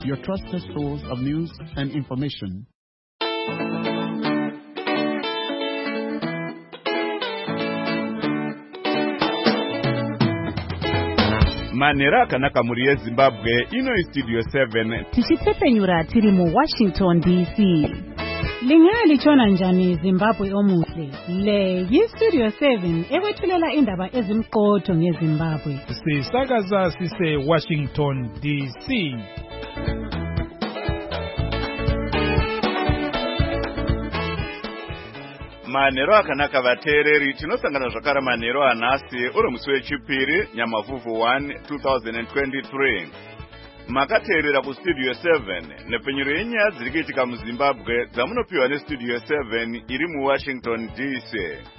your trusted source of news and information. Manera akanaka muri yeZimbabwe ino Studio 7 tichitsepenyura tiri mu Washington DC. Lingali chona njani Zimbabwe omuhle. Le yiStudio 7 ekwethulela indaba ezimqotho ngeZimbabwe. Sisakaza sise Washington DC. Manero akanaka vateereri tinosangana zvakare manero anhasi uri musi wechipiri Nyamavhuvhu 1 2023. Makateerera kuStudio 7 nepfenyuro yenyaya dziri kuitika muZimbabwe dzamunopiwa neStudio 7 iri muWashington DC.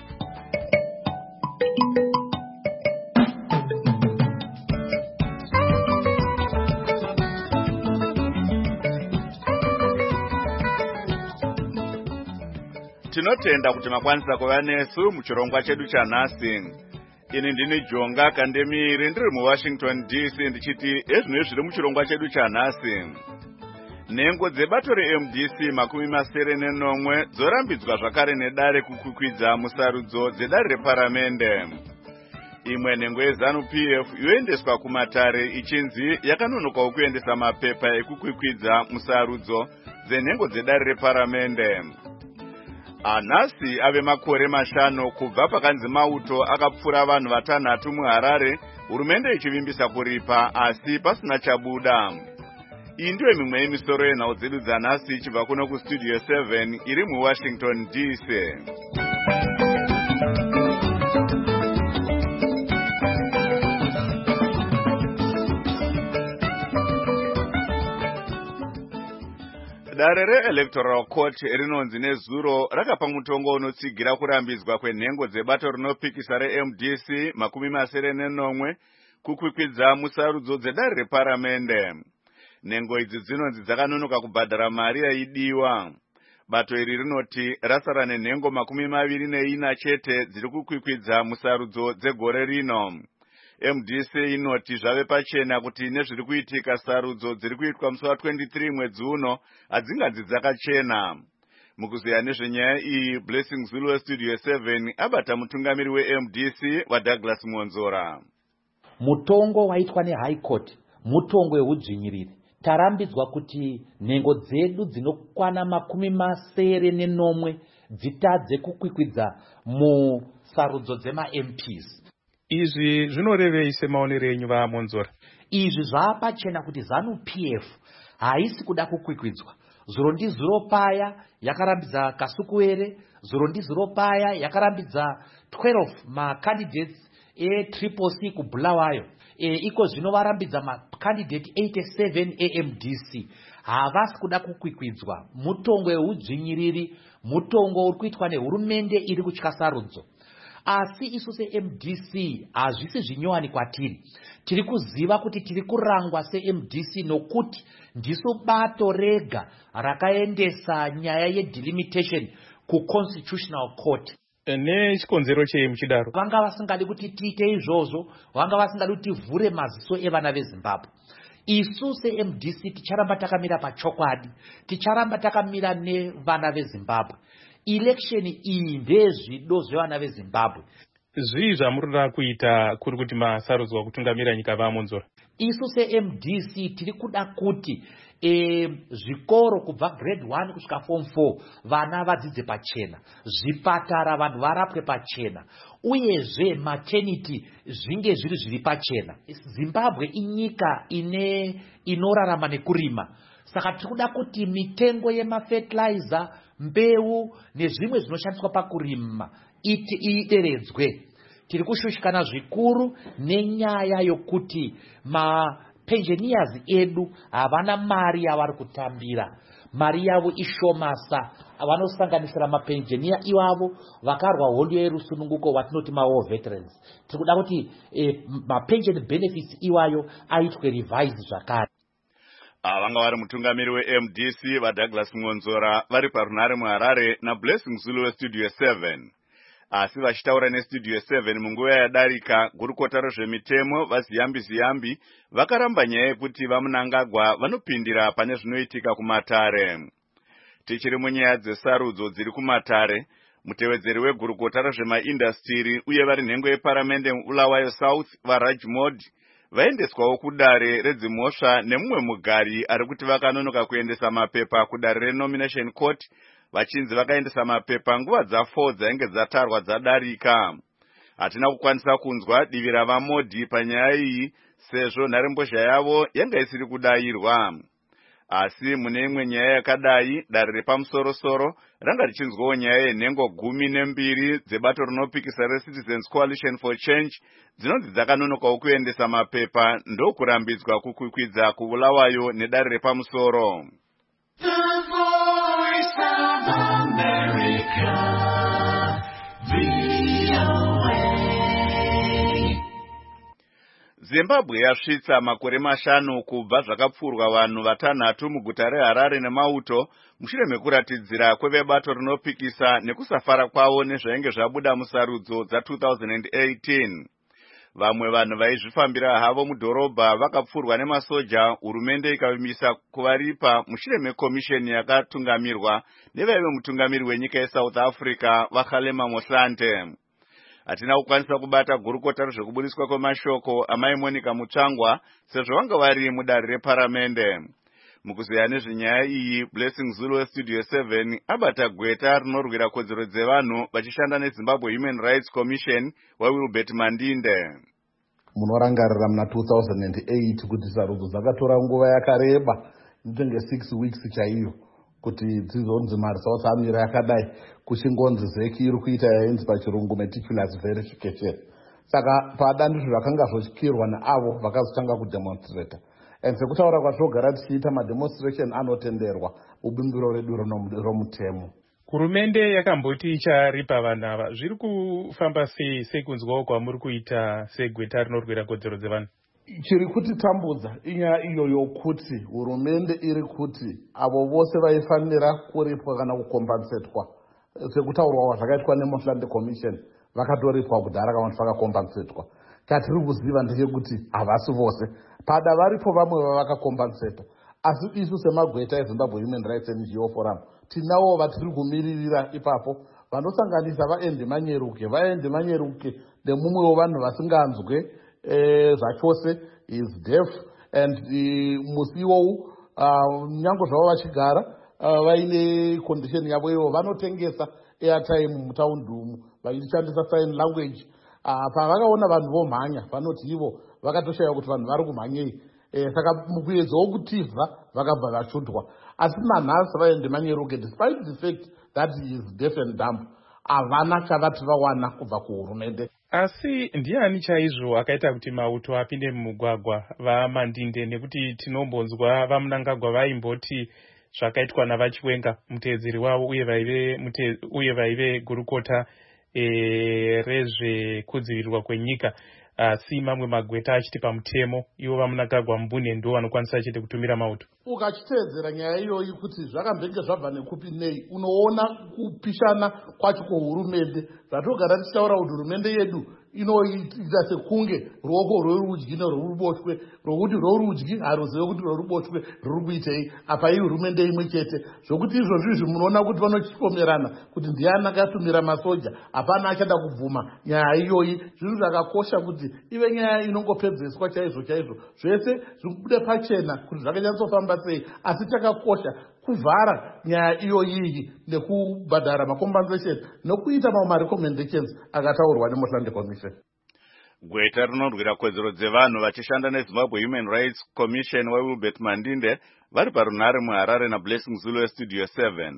Tinotenda kuti makwanisa kuva nesu muchirongwa chedu chanhasi. Ini ndini Jonga Kandemiri ndiri muWashington DC ndichiti ezvino zviri muchirongwa chedu chanhasi. Nhengo dzebato reMDC 79 dzorambidzwa zvakare nedare kukwikwidza musarudzo dzedare reparamende. Imwe nhengo yeZANU-PF yoendeswa kumatare ichinzi yakanonokawo kuendesa mapepa ekukwikwidza musarudzo dzenhengo dzedare reparamende. Anhasi ave makore 5 kubva pakanzi mauto akapfura vanhu 6 muHarare, hurumende ichivimbisa kuripa asi pasina chabuda. Iyi ndiyo mimwe yemisoro yenhau dzedu dzanhasi ichibva kuno kuStudio 7 iri muWashington DC. Dare reElectoral Court rinonzi nezuro rakapa mutongo unotsigira kurambidzwa kwenhengo dzebato rinopikisa reMDC 79 kukwikwidza musarudzo dzedare reparamende. Nhengo idzi dzinonzi dzakanonoka kubhadhara mari yaidiwa. Bato iri rinoti rasara nenhengo 24 chete dziri kukwikwidza musarudzo dzegore rino. MDC inoti zvave pachena kuti nezviri kuitika sarudzo dziri kuitwa musi wa23 mwedzi uno hadzinganzi dzakachena. Mukuziya nezvenyaya iyi, Blessing Zulu weStudio 7 abata mutungamiri weMDC waDouglas Monzora. Mutongo waitwa neHigh Court mutongo weudzvinyiriri. Tarambidzwa kuti nhengo dzedu dzinokwana 79 dzitadze kukwikwidza musarudzo dzemaMPs. Izvi zvinorevei semaonero enyu vaMonzora? Izvi zvapachena kuti ZANU-PF haisi kuda kukwikwidza. Zuro ndizuro paya yakarambidza Kasukuwere, zuro ndizuro paya yakarambidza 12 macandidates eTriple-C kuBulawayo. Iko zvino varambidza macandidate 87 eMDC. Havasi kuda kukwikwidza. Mutongo weudzvinyiriri, mutongo uri kuitwa nehurumende iri kutya sarudzo. Asi isu seMDC hazvisi zvinyowani kwatiri. Tiri kuziva kuti tiri kurangwa seMDC nokuti ndiso bato rega rakaendesa nyaya yedelimitation kuConstitutional Court. Nechikonzero chei muchidaro? Vanga vasingadi kuti tiite izvozvo, vanga vasingadi kuti tivhure maziso evana veZimbabwe. Isu seMDC ticharamba takamira pachokwadi, ticharamba takamira nevana veZimbabwe. Election iyi ndezvido zvevana veZimbabwe. Zvii zvamurida kuita kuri kuti masarudzwa kutungamira nyika vaMonzora? Isu seMDC tiri kuda kuti zvikoro kubva grade 1 kusvika form 4 vana vadzidze pachena, zvipatara vanhu varapwe pachena, uyezve maternity zvinge zviri pachena. Zimbabwe inyika inorarama nekurima. Saka tiri kuda kuti mitengo yemafertilizer, mbeu nezvimwe zvinoshandiswa pakurima ideredzwe. Tiri kushushikana zvikuru nenyaya yokuti mapensioners edu havana mari yavari kutambira. Mari yavo ishomasa. Vanosanganisira mapensionier ivavo vakarwa hondo yerusununguko watinoti war veterans. Tiri kuda kuti mapension benefits iwayo aitwe revised zvakare. Vanga vari mutungamiri weMDC vaDouglas Monzora vari parunare muHarare naBlessing Zulu weStudio 7. asi vachitaura nestudio 7 munguva yadarika, gurukota rezvemitemo vaZiyambi vakaramba nyaya yekuti vaMnangagwa vanopindira pane zvinoitika kumatare. Tichiri munyaya dzesarudzo dziri kumatare, mutevedzeri wegurukota rezvemaindastiri uye vari nhengo yeparamende muBulawayo South vaRaj Modi vaendeswawo kudare redzimhosva nemumwe mugari ari kuti vakanonoka kuendesa mapepa kudare renomination court, vachinzi vakaendesa mapepa nguva dza4 dzainge dzatarwa dzadarika. Hatina kukwanisa kunzwa divi ravaModi panyaya iyi sezvo nharembozha yavo yanga isiri kudayirwa. Asi mune imwe nyaya yakadai, dare repamusoro-soro ranga richinzwawo nyaya yenhengo 12 dzebato rinopikisa reCitizens Coalition for Change dzinonzi dzakanonokawo kuendesa mapepa ndokurambidzwa kukwikwidza kuBulawayo nedare repamusoro. Zimbabwe yasvitsa makore 5 kubva zvakapfurwa vanhu 6 muguta reHarare neMauto mushure mekuratidzira kwevebato rinopikisa nekusafara kwavo nezvainge zvabuda musarudzo dza2018. Vamwe vanhu vaizvifambira havo mudhorobha vakapfurwa nemasoja, hurumende ikavimisa kuvaripa mushure mekomisheni yakatungamirwa nevaive mutungamiri wenyika yeSouth Africa vaKgalema Mohlante. Hatina kukwanisa kubata gurukota rezvekubudiswa kwemashoko amai Monica Mutsvangwa sezvo vanga vari mudare reparamende. Mukuzeya nezvenyaya iyi, Blessing Zulu westudio 7 abata gweta rinorwira kodzero dzevanhu vachishanda neZimbabwe Human Rights Commission waWilbert Mandinde. Munorangarira muna 2008 kuti sarudzo dzakatora nguva yakareba, ndenge 6 weeks chaiyo, kuti dzizonzi maresults amira yakadai, kuchingonzi zeki iri kuita yainzi pachirungu meticulous verification. Saka padandizvo zvakanga zvotyirwa neavo vakazotanga kudemonstrata. And sekutaura kwatogara tichiita mademonstration anotenderwa ubimbiro redu romutemo. Hurumende yakamboti icharipa vanhu ava. Zviri kufamba sei sekunzwawo kwamuri kuita segweta rinorwira kodzero dzevanhu? Chiri kutitambudza inyaya iyo yokuti hurumende iri kuti avo vose vaifanira kuripwa kana kukompensetwa sekutaurwa zvakaitwa neMohlante Commission vakatoripwa kudhara kana vakakompensetwa. Katiri kuziva ndechekuti havasi vose, pada varipo vamwe vavakakompenseta, asi isu semagweta eZimbabwe Human Rights NGO Forum tinavo vatiri kumiririra ipapo vanosanganisa vaEndi Manyeruke nemumwe wevanhu vasinganzwe zvachose is deaf, and musi iwowu nyange zvavo vachigara vaine condition yavo ivo vanotengesa airtime mutaundi umu vachishandisa sign language. Pavakaona vanhu vomhanya vanoti ivo vakatoshaya kuti vanhu vari kumhanyei, saka mukuedzawo kutivha vakabva vashudwa. Asi manhasi vaEndi Manyeruke, despite the fact that he is deaf and dumb, havana chavati vawana kubva kuhurumende. Asi ndiani chaizvo akaita kuti Mauto apinde mumugwagwa vaMandinde? Nekuti tinombonzwa vaMnangagwa vaimboti zvakaitwa navaChiwenga muteedzeri wavo uye vaive gurukota rezvekudzivirirwa kwenyika, asi mamwe magweta achiti pamutemo ivo vaMnangagwa mbune ndo vanokwanisa chete kutumira Mauto. Ukachiteedzera nyaya iyoyi kuti zvakambenge zvabva nekupi nei, unoona kupishana kwacho kuhurumende. Zvatogara tichitaura kuti hurumende yedu inoita sekunge ruoko rwerudyi nerworuboshwe, rokuti rworudyi haruzive kuti rworuboshwe ruri kuitei. Apa iyi hurumende imwe chete, zvokuti izvozvo izvi munoona kuti vanochipomerana kuti ndiani akatumira masoja. Hapana achada kubvuma nyaya iyoyi. Zvinhu zvakakosha kuti ive nyaya inongopedzeswa chaizvo chaizvo, zvese zvibude pachena kuti zvakanyatsofamba sei. Asi chakakosha kuvhara nyaya iyoyi nekubhadhara macompensation nokuita mamwe recommendations akataurwa neMohlante Commission. Gweta rinorwira kodzero dzevanhu vachishanda neZimbabwe Human Rights Commission waWilbert Mandinde vari parunhare muHarare naBlessing Zulu westudio 7.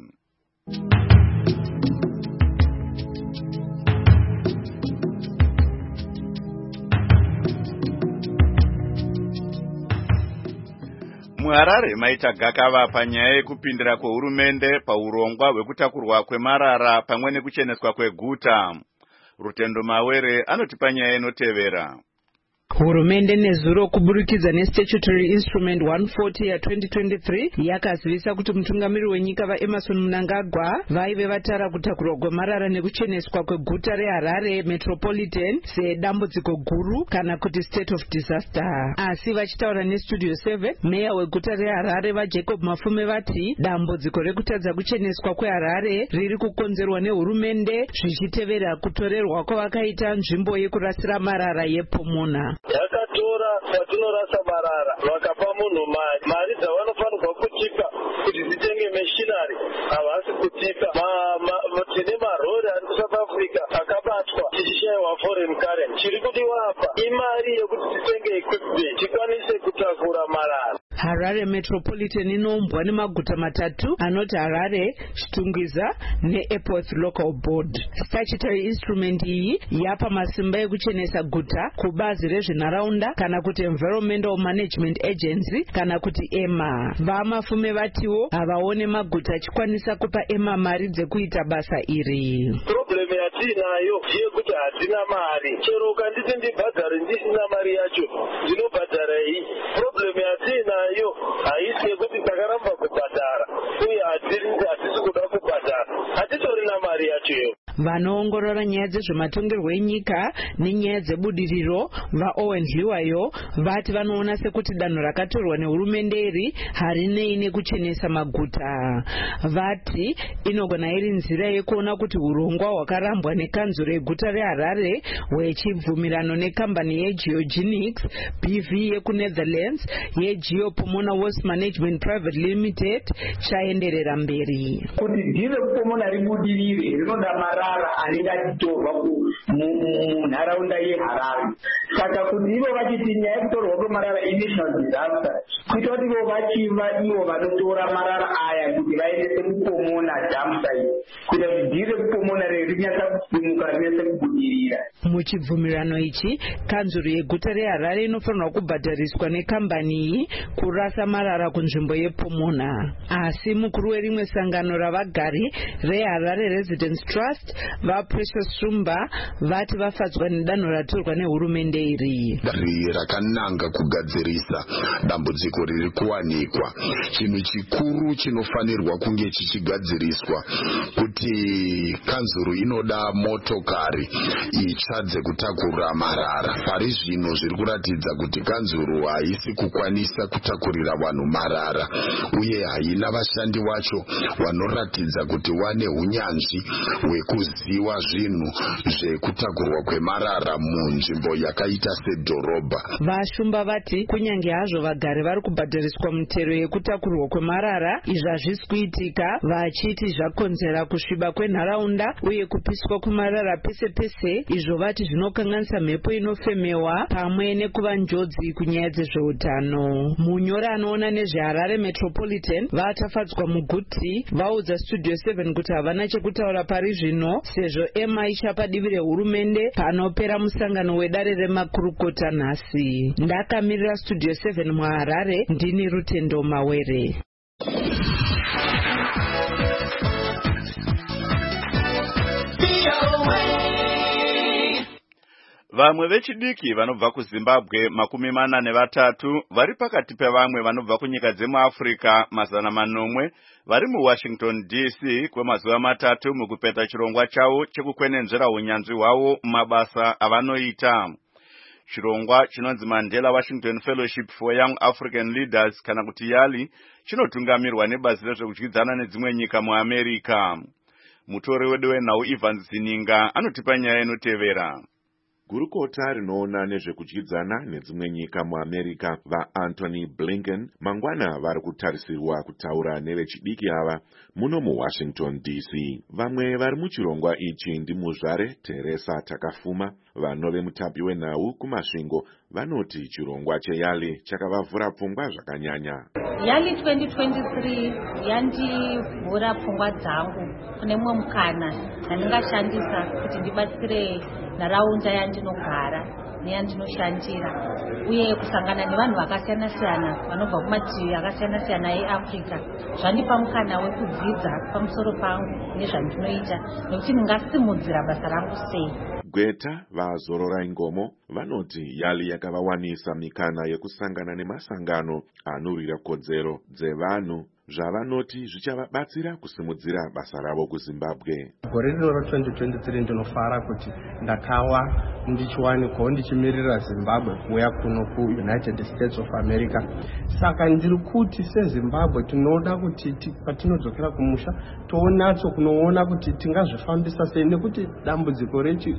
MuHarare maita gakava panyaya yekupindira kwehurumende paurongwa hwekutakurwa kwemarara pamwe nekucheneswa kweguta. Rutendo Mawere anotipa nyaya inotevera. Hurumende nezuro kuburikidza nestatutory instrument 140 ya2023 yakazivisa kuti mutungamiri wenyika vaEmmerson Mnangagwa vaive vatara kutakurwa gomarara nekucheneswa kweguta reHarare Metropolitan sedambudziko guru kana kuti state of disaster. Asi vachitaura nestudio 7, meya weguta reHarare vaJacob Mafume vati dambudziko rekutadza kucheneswa kweHarare riri kukonzerwa nehurumende zvichitevera kutorerwa kwavakaita nzvimbo yekurasira marara yePomona. Yakatora kwatinorasa marara vakapa munhu mari dzavanofanirwa kutipa kuti dzitenge machinery havasi kutipa. Tine marori ari kuSouth Africa akabatwa tichishayiwa foreign currency. Chiri kudiwa apa imari yekuti titenge equipment tikwanise kutakura marara. Harare Metropolitan inombwa nemaguta matatu anoti Harare, Chitungwiza neEpworth Local Board. Statutory instrument iyi yapa masimba ekuchenesa guta kubazi rezvenharaunda kana kuti Environmental Management Agency kana kuti EMA. Vamafume vatiwo havaone maguta achikwanisa kupa EMA mari dzekuita basa iri. Problem yatinayo yekuti hatina mari. Chero ukanditi ndibhadhare ndisina mari yacho ndinobhadhara iyi. Problem yatinayo haisi yekuti takaramba kubhadhara uye hatisi kuda kubhadhara, hatitorina mari yacho. Vanoongorora nyaya dzezvematongerwo enyika nenyaya dzebudiriro vaOwen Dliwayo vati vanoona sekuti danho rakatorwa nehurumende iri harinei nekuchenesa maguta. Vati inogona iri nzira yekuona kuti urongwa hwakarambwa nekanzuro yeguta reHarare hwechibvumirano nekambani yeGeogenics BV yekuNetherlands yeGeoPomona Waste Management Private Limited chaenderera mberi. Kuti dhiri Pomona ribudirire rinoda marara aringatitorwa munharaunda yeHarare. Saka kuti ivo vachiti nyaya yekutorwa kwemarara inational disaster, kuita kuti ivo vachiva ivo vanotora marara aya kuti vaendese kuPomona dump site, kuita kuti dhiri kuPomona rinyatsa kusimuka rinyatsa kubudirira. Muchibvumirano ichi kanzuro yeguta reHarare inofanirwa kubhadhariswa nekambani iyi kurasa marara kunzvimbo yePomona. Asi mukuru werimwe sangano ravagari reHarare Residents Trust vaPrecious Shumba vati vafadzwa nedanho ratorwa nehurumende iri. Rakananga kugadzirisa dambudziko riri kuwanikwa. Chinhu chikuru chinofanirwa kunge chichigadziriswa kuti kanzuro inoda motokari itsva dzekutakura marara. Pari zvino zviri kuratidza kuti kanzuro haisi kukwanisa kutakurira vanhu marara uye haina vashandi vacho vanoratidza kuti wane hunyanzvi hwekuziva zvinhu zvekutakurwa kwemarara munzvimbo yakaita sedhorobha. Vashumba vati kunyange hazvo vagari vari kubhadhariswa mutero yekutakurwa kwemarara, izvi hazvisi kuitika, vachiti zvakonzera kusviba kwenharaunda uye kupiswa kwemarara pese pese, izvo vati zvinokanganisa mhepo inofemewa pamwe nekuva njodzi kunyaya dzezveutano. Munyori anoona nezveHarare Metropolitan vatafadzwa muguti vaudza Studio 7 kuti havana chekutaura pari zvino sezvo EMA ichapa divi rehurumende panopera musangano wedare remakurukota nhasi. Ndakamirira Studio 7 muHarare, ndini Rutendo Mawere. Vamwe vechidiki vanobva kuZimbabwe 43 vari pakati pevamwe vanobva kunyika dzemuAfrica 900 vari muWashington DC kwemazuva matatu mukupeta chirongwa chavo chekukwenenzvera unyanzvi hwavo mumabasa avanoita. Chirongwa chinonzi Mandela Washington Fellowship for Young African Leaders kana kuti YALI chinotungamirwa nebazi rezvekudyidzana nedzimwe nyika muAmerica. Mutori wedu wenhau Evans Zininga anotipa nyaya inotevera. Gurukota rinoona nezvekudyidzana nedzimwe nyika muAmerica vaAnthony Blinken mangwana vari kutarisirwa kutaura nevechidiki ava muno muWashington DC. Vamwe vari muchirongwa ichi ndimuzvare Teresa Takafuma. Vanove mutapi wenhau kumasvingo vanoti chirongwa cheYALI chakavavhura pfungwa zvakanyanya. YALI 2023 yandivhura pfungwa dzangu kune mumwe mukana ndandingashandisa kuti ndibatsire nharaunda yandinogara neyandinoshandira uye kusangana nevanhu vakasiyana-siyana vanobva kumativi akasiyana-siyana eAfrica. Zvandipa mukana wekudzidza pamusoro pangu nezvandinoita nekuti ndingasimudzira basa rangu sei. Gweta vaZorora Ngomo vanoti Yali yakavawanisa mikana yekusangana nemasangano anurira kodzero dzevanhu zvavanoti zvichavabatsira kusimudzira basa ravo kuZimbabwe. Gore rino ra2023 ndinofara kuti ndakawa ndichiwanikwawo ndichimirira Zimbabwe kuuya kuno kuUnited States of America. Saka ndiri kuti seZimbabwe tinoda kuti patinodzokera kumusha toonatso kunoona kuti tingazvifambisa sei, nekuti dambudziko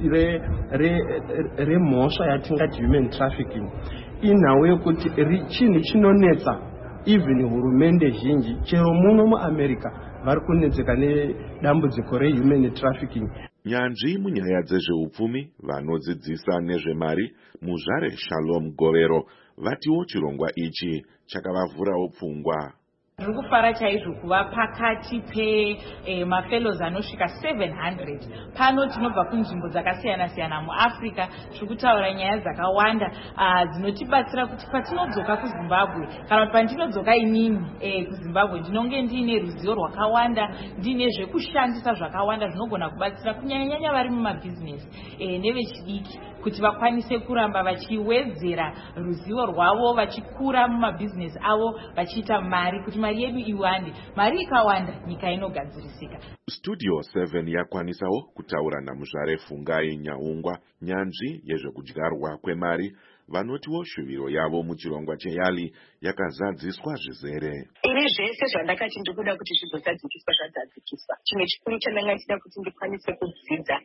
remhosva yatingati human trafficking inhau yekuti chinhu chinonetsa even hurumende zhinji chero muno muAmerica vari kunetseka nedambudziko rehuman trafficking. Nyanzvi munyaya dzezveupfumi vanodzidzisa nezvemari muzvare Shalom Govero vatiwo chirongwa ichi chakavavhurawo pfungwa. Ndiri kufara chaizvo kuva pakati pemafellows anosvika 700 pano. Tinobva kunzvimbo dzakasiyana-siyana muAfrica tiri kutaura nyaya dzakawanda dzinotibatsira kuti patinodzoka kuZimbabwe kana kuti pandinodzoka inini kuZimbabwe ndinonge ndiine ruzivo rwakawanda, ndiine zvekushandisa zvakawanda zvinogona kubatsira kunyanya-nyanya vari mumabhizinesi nevechidiki kuti vakwanise kuramba vachiwedzera ruzivo rwavo, vachikura mumabhizinesi avo, vachiita mari kuti mari yedu iwande. Mari ikawanda nyika inogadzirisika. Studio 7 yakwanisawo kutaura namuzvare Fungai Nyaungwa nyanzvi yezvekudyarwa kwemari vanotiwo shuviro yavo muchirongwa cheYali yakazadziswa zvizere. Ini zvese zvandakati ndikuda kuti zvizozadzikiswa zvadzadzikiswa. Chimwe chikuru chandanga ndichida kuti ndikwanise kudzidza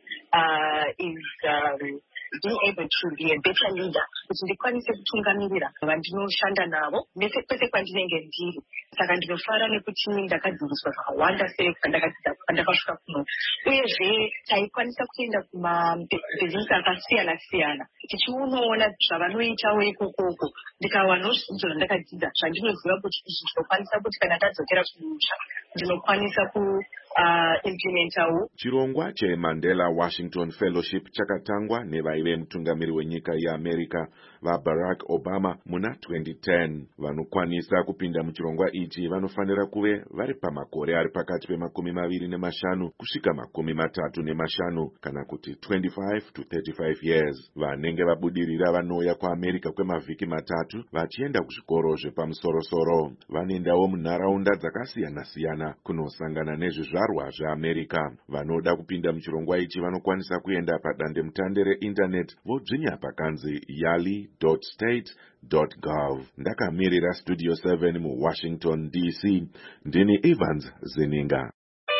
is being able to be a better leader, kuti ndikwanise kutungamirira vandinoshanda navo kwese kwandinenge ndiri. Saka ndinofara nekuti ndakadzidziswa zvakawanda sei pandakasvika kuno, uyezve taikwanisa kuenda kumabhizinesi akasiyana-siyana tichionaona zvavanoitawo ikokoko, ndikawanawo zvidzidzo zvandakadzidza zvandinoziva kuti izvi ndinokwanisa kuti kana tadzokera kumusha ndinokwanisa implementawo. Chirongwa cheMandela Washington Fellowship chakatangwa nevaive mutungamiri wenyika yeAmerica vaBarack Obama muna 2010. Vanokwanisa kupinda muchirongwa ichi vanofanira kuve vari pamakore ari pakati pe25 kusvika 35 kana kuti 25 to 35 years. Vanenge vabudirira vanouya kuAmerica kwemavhiki 3 vachienda kuzvikoro zvepamusoro-soro. Vanoendawo munharaunda dzakasiyana-siyana kunosangana nezvizvarwa zveAmerica. Vanoda kupinda muchirongwa ichi vanokwanisa kuenda padandemutande reinternet vodzvinya pakanzi yali.state.gov. Ndakamirira Studio 7 muWashington DC, ndini Evans Zininga.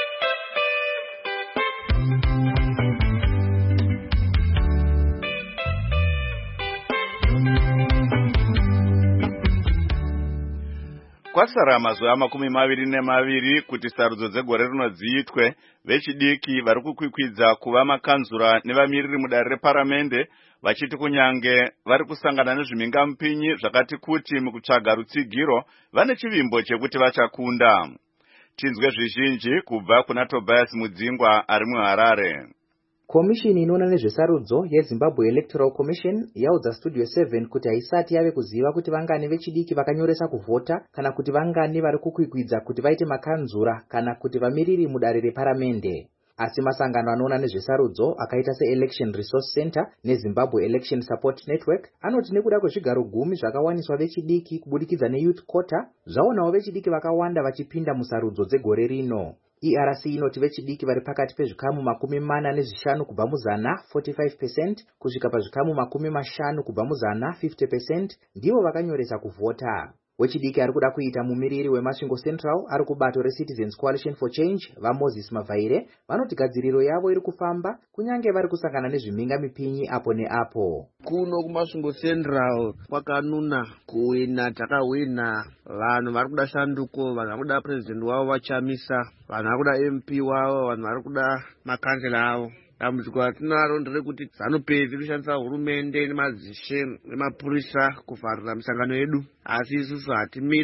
Kwasara mazuva 22 kuti sarudzo dzegore rino dziitwe, vechidiki vari kukwikwidza kuva makanzura nevamiriri mudare reparamende vachiti kunyange vari kusangana nezvimingamupinyi zvakati kuti mukutsvaga rutsigiro vane chivimbo chekuti vachakunda. Tinzwe zvizhinji kubva kuna Tobias Mudzingwa ari muHarare. Komishini inoona nezvesarudzo yeZimbabwe Electoral Commission yaudza Studio 7 kuti haisati yave kuziva kuti vangani vechidiki vakanyoresa kuvhota kana kuti vangani vari kukwikwidza kuti vaite makanzura kana kuti vamiriri mudare reparamende. Asi masangano anoona nezvesarudzo akaita seElection Resource Center neZimbabwe Election Support Network anoti nekuda kwezvigaro 10 zvakawaniswa vechidiki kubudikidza neYouth Quota zvaonawo vechidiki vakawanda vachipinda musarudzo dzegore rino. ERC inoti vechidiki vari pakati pezvikamu 45 kubva muzana 45% kusvika pazvikamu 50 kubva muzana 50% ndivo vakanyoresa kuvhota. Wechidiki ari kuda kuita mumiriri weMasvingo Central ari kubato reCitizens Coalition for Change vaMoses Mavhaire vanoti gadziriro yavo iri kufamba kunyange vari kusangana nezvimingamipinyi apo neapo. Kuno kuMasvingo Central kwakanuna kuwina, takawina. Vanhu vari kuda shanduko, vanhu vari kuda president wavo vachamisa, vanhu vari kuda MP wavo, vanhu vari kuda makansela avo. Dambudziko ratinaro nderekuti ZANU-PF inoshandisa hurumende nemazishe nemapurisa kuvharira misangano yedu, asi isusu hatimiri ka.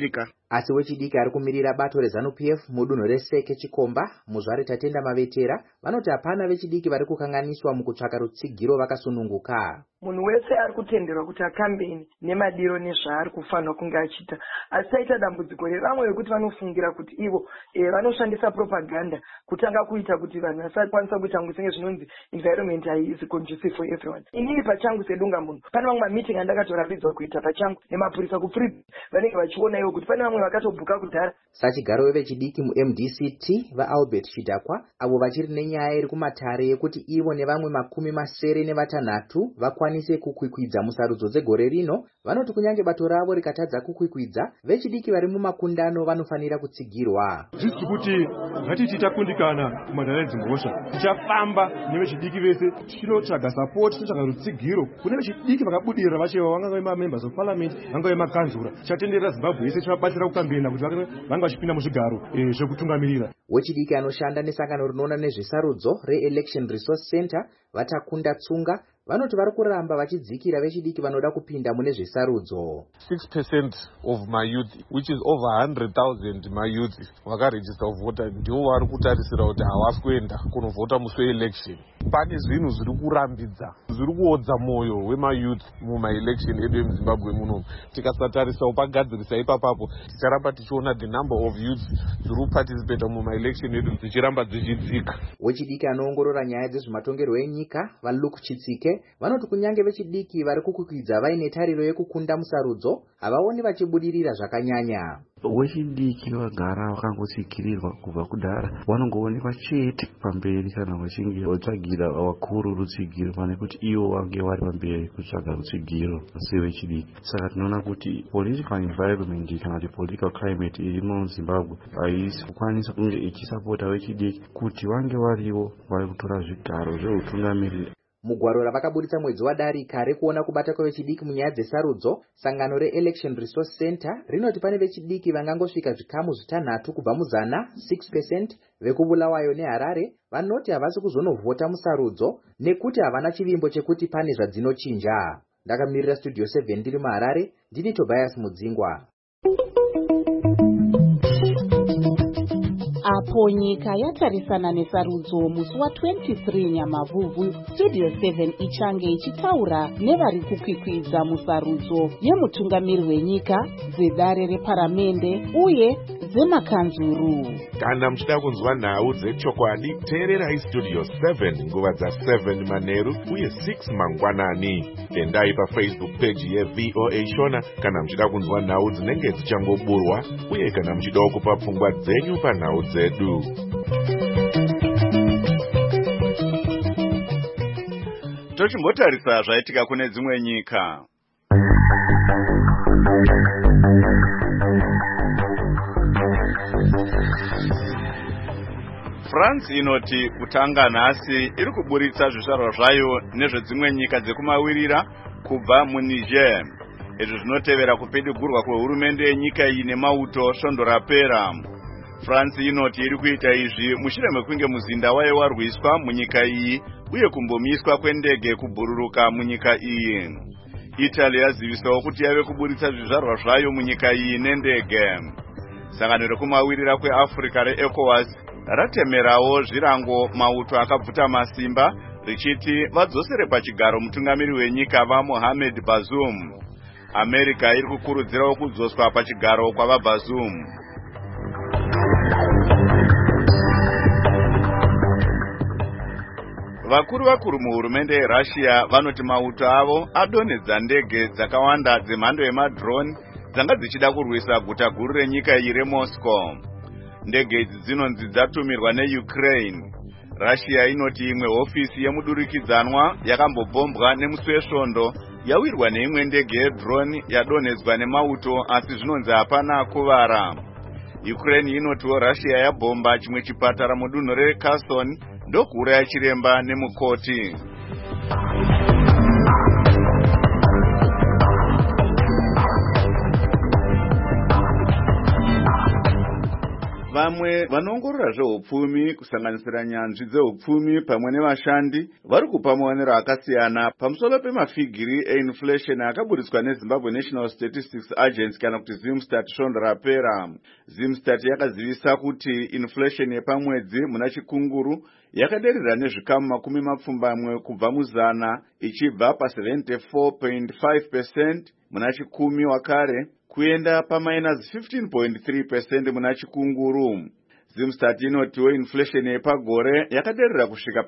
asi wechidiki ari kumirira bato reZANU-PF mudunhu reSeke Chikomba muzvare Tatenda Mavetera vanoti hapana vechidiki vari kukanganiswa mukutsvaka rutsigiro vakasununguka. Munhu wese ari kutenderwa kuti akambeni nemadiro nezvaari kufanirwa kunge achiita, asi taita dambudziko revamwe vekuti vanofungira kuti ivo vanoshandisa propaganda kutanga kuita kuti vanhu vasakwanisa kuita senge zvinonzi environment is conducive for everyone. Inini pachangu sedunga munhu pane mamwe meeting andakatoratidzwa kuita pachangu nemapurisa kupfuri vanenge vachiona ivo kuti pane vamwe vakatobhuka kudhara. Sachigaro wevechidiki muMDCT vaAlbert Chidakwa avo vachiri nenyaya iri kumatare yekuti ivo nevamwe 76 vakwanise kukwikwidza musarudzo dzegore rino, vanoti kunyange bato ravo rikatadza kukwikwidza, vechidiki vari mumakundano vanofanira kutsigirwa. Zvisi kuti ngatiti takundikana kumadhara edzimhosva, tichafamba nevechidiki vese tichinotsvaga support, tichinotsvaga rutsigiro kune vechidiki vakabudirira vachewa, vangave mamembers of parliament, vangave makanzura. Tichatenderera Zimbabwe yese, tichabatsira kukambena kuti vanga vachipinda muzvigaro zvekutungamirira. Wechidiki anoshanda nesangano rinoona nezvesarudzo reElection Resource Center Vatakunda Tsunga vanoti vari kuramba vachidzikira vechidiki vanoda kupinda mune zvesarudzo. 6% of my youth, which is over 100,000 my youth vakaregister kuvhota, ndivo vari kutarisira kuti havasi kuenda kunovhota musi weelection. Pane zvinhu zviri kurambidza, zviri kuodza mwoyo wemayouth mumaelection edu emuZimbabwe muno. Tikasatarisawo pagadzirisa ipapapo, ticharamba tichiona the number of youth zviri kuparticipate mumaelection edu dzichiramba dzichidzika. Wechidiki anoongorora nyaya dzezvematongerwo enyika vaLuke Chitsike vanoti kunyange vechidiki vari kukwikwidza vaine tariro yekukunda musarudzo havaoni vachibudirira zvakanyanya. Wechidiki vagara vakangotsikirirwa kubva kudhara vanongoonekwa chete pamberi kana vachinge vatsvagira vakuru rutsigiro pane kuti ivo vange vari pamberi kutsvaga rutsigiro sevechidiki. Saka tinoona kuti political environment kana kuti political climate iri muZimbabwe haisi kukwanisa kunge ichisapota vechidiki kuti vange varivo vari kutora zvigaro zveutungamiriri. Mugwaro ravakaburitsa mwedzi wadarika rekuona kubata kwevechidiki munyaya dzesarudzo, sangano reElection Resource Center rinoti pane vechidiki vangangosvika zvikamu 6 kubva muzana 6% vekubulawayo neHarare vanoti havasi kuzonovhota musarudzo nekuti havana chivimbo chekuti pane zvadzinochinja. Ndakamirira Studio 7 ndiri muHarare, ndini Tobias Mudzingwa. Apo nyika yatarisana nesarudzo musi wa23 Nyamavhuvhu, Studio 7 ichange ichitaura nevari kukwikwidza musarudzo yemutungamiri wenyika, dzedare reparamende uye dzemakanzuru. Kana muchida kunzwa nhau dzechokwadi, teererai Studio 7 nguva dza7 manheru uye 6 mangwanani. Endai paFacebook page yeVOA Shona kana muchida kunzwa nhau dzinenge dzichangoburwa uye kana muchidawo kupa pfungwa dzenyu panhau dzedu. Tochimbotarisa zvaitika kune dzimwe nyika. France inoti kutanga nhasi iri kuburitsa zvizvarwa zvayo nezvedzimwe nyika dzekumawirira kubva muNiger. Izvi zvinotevera kupedigurwa kwehurumende yenyika iyi nemauto svondo rapera. France inoti iri kuita izvi mushure mekunge muzinda wayo warwiswa munyika iyi uye kumbomiswa kwendege kubhururuka munyika iyi. Italy yazivisawo kuti yave kuburitsa zvizvarwa zvayo munyika iyi nendege. Sangano rekumawirira kweAfrica reECOWAS ratemerawo zvirango mauto akabvuta masimba richiti vadzosere pachigaro mutungamiri wenyika vaMohamed Bazoum. America iri kukurudzirawo kudzoswa pachigaro kwavaBazoum. Vakuru muhurumende yeRussia vanoti mauto avo adonhedza ndege dzakawanda dzemhando yemadrone dzanga dzichida kurwisa guta guru renyika iyi reMoscow. Ndege idzi dzinonzi dzatumirwa neUkraine. Russia inoti imwe hofisi yemudurikidzanwa yakambobhombwa nemusi wesvondo yawirwa neimwe ndege yedrone yadonhedzwa nemauto asi zvinonzi hapana kuvara. Ukraine inotiwo Russia yabhomba chimwe chipatara mudunhu reKherson ndokuuraya chiremba nemukoti. vamwe vanoongorora zveupfumi kusanganisira nyanzvi dzeupfumi pamwe nevashandi vari kupa maonero akasiyana pamusoro pemafigiri einflation akaburitswa nezimbabwe national statistics agency kana kuti zimstat svondo rapera. Zimstat yakazivisa kuti inflation yepamwedzi muna chikunguru yakaderera nezvikamu 10 kubva muzana ichibva pa 74.5% muna chikumi wakare kuenda pa-15.3% muna chikunguru. Zimstat inotiwo inflation yepagore yakaderera kusvika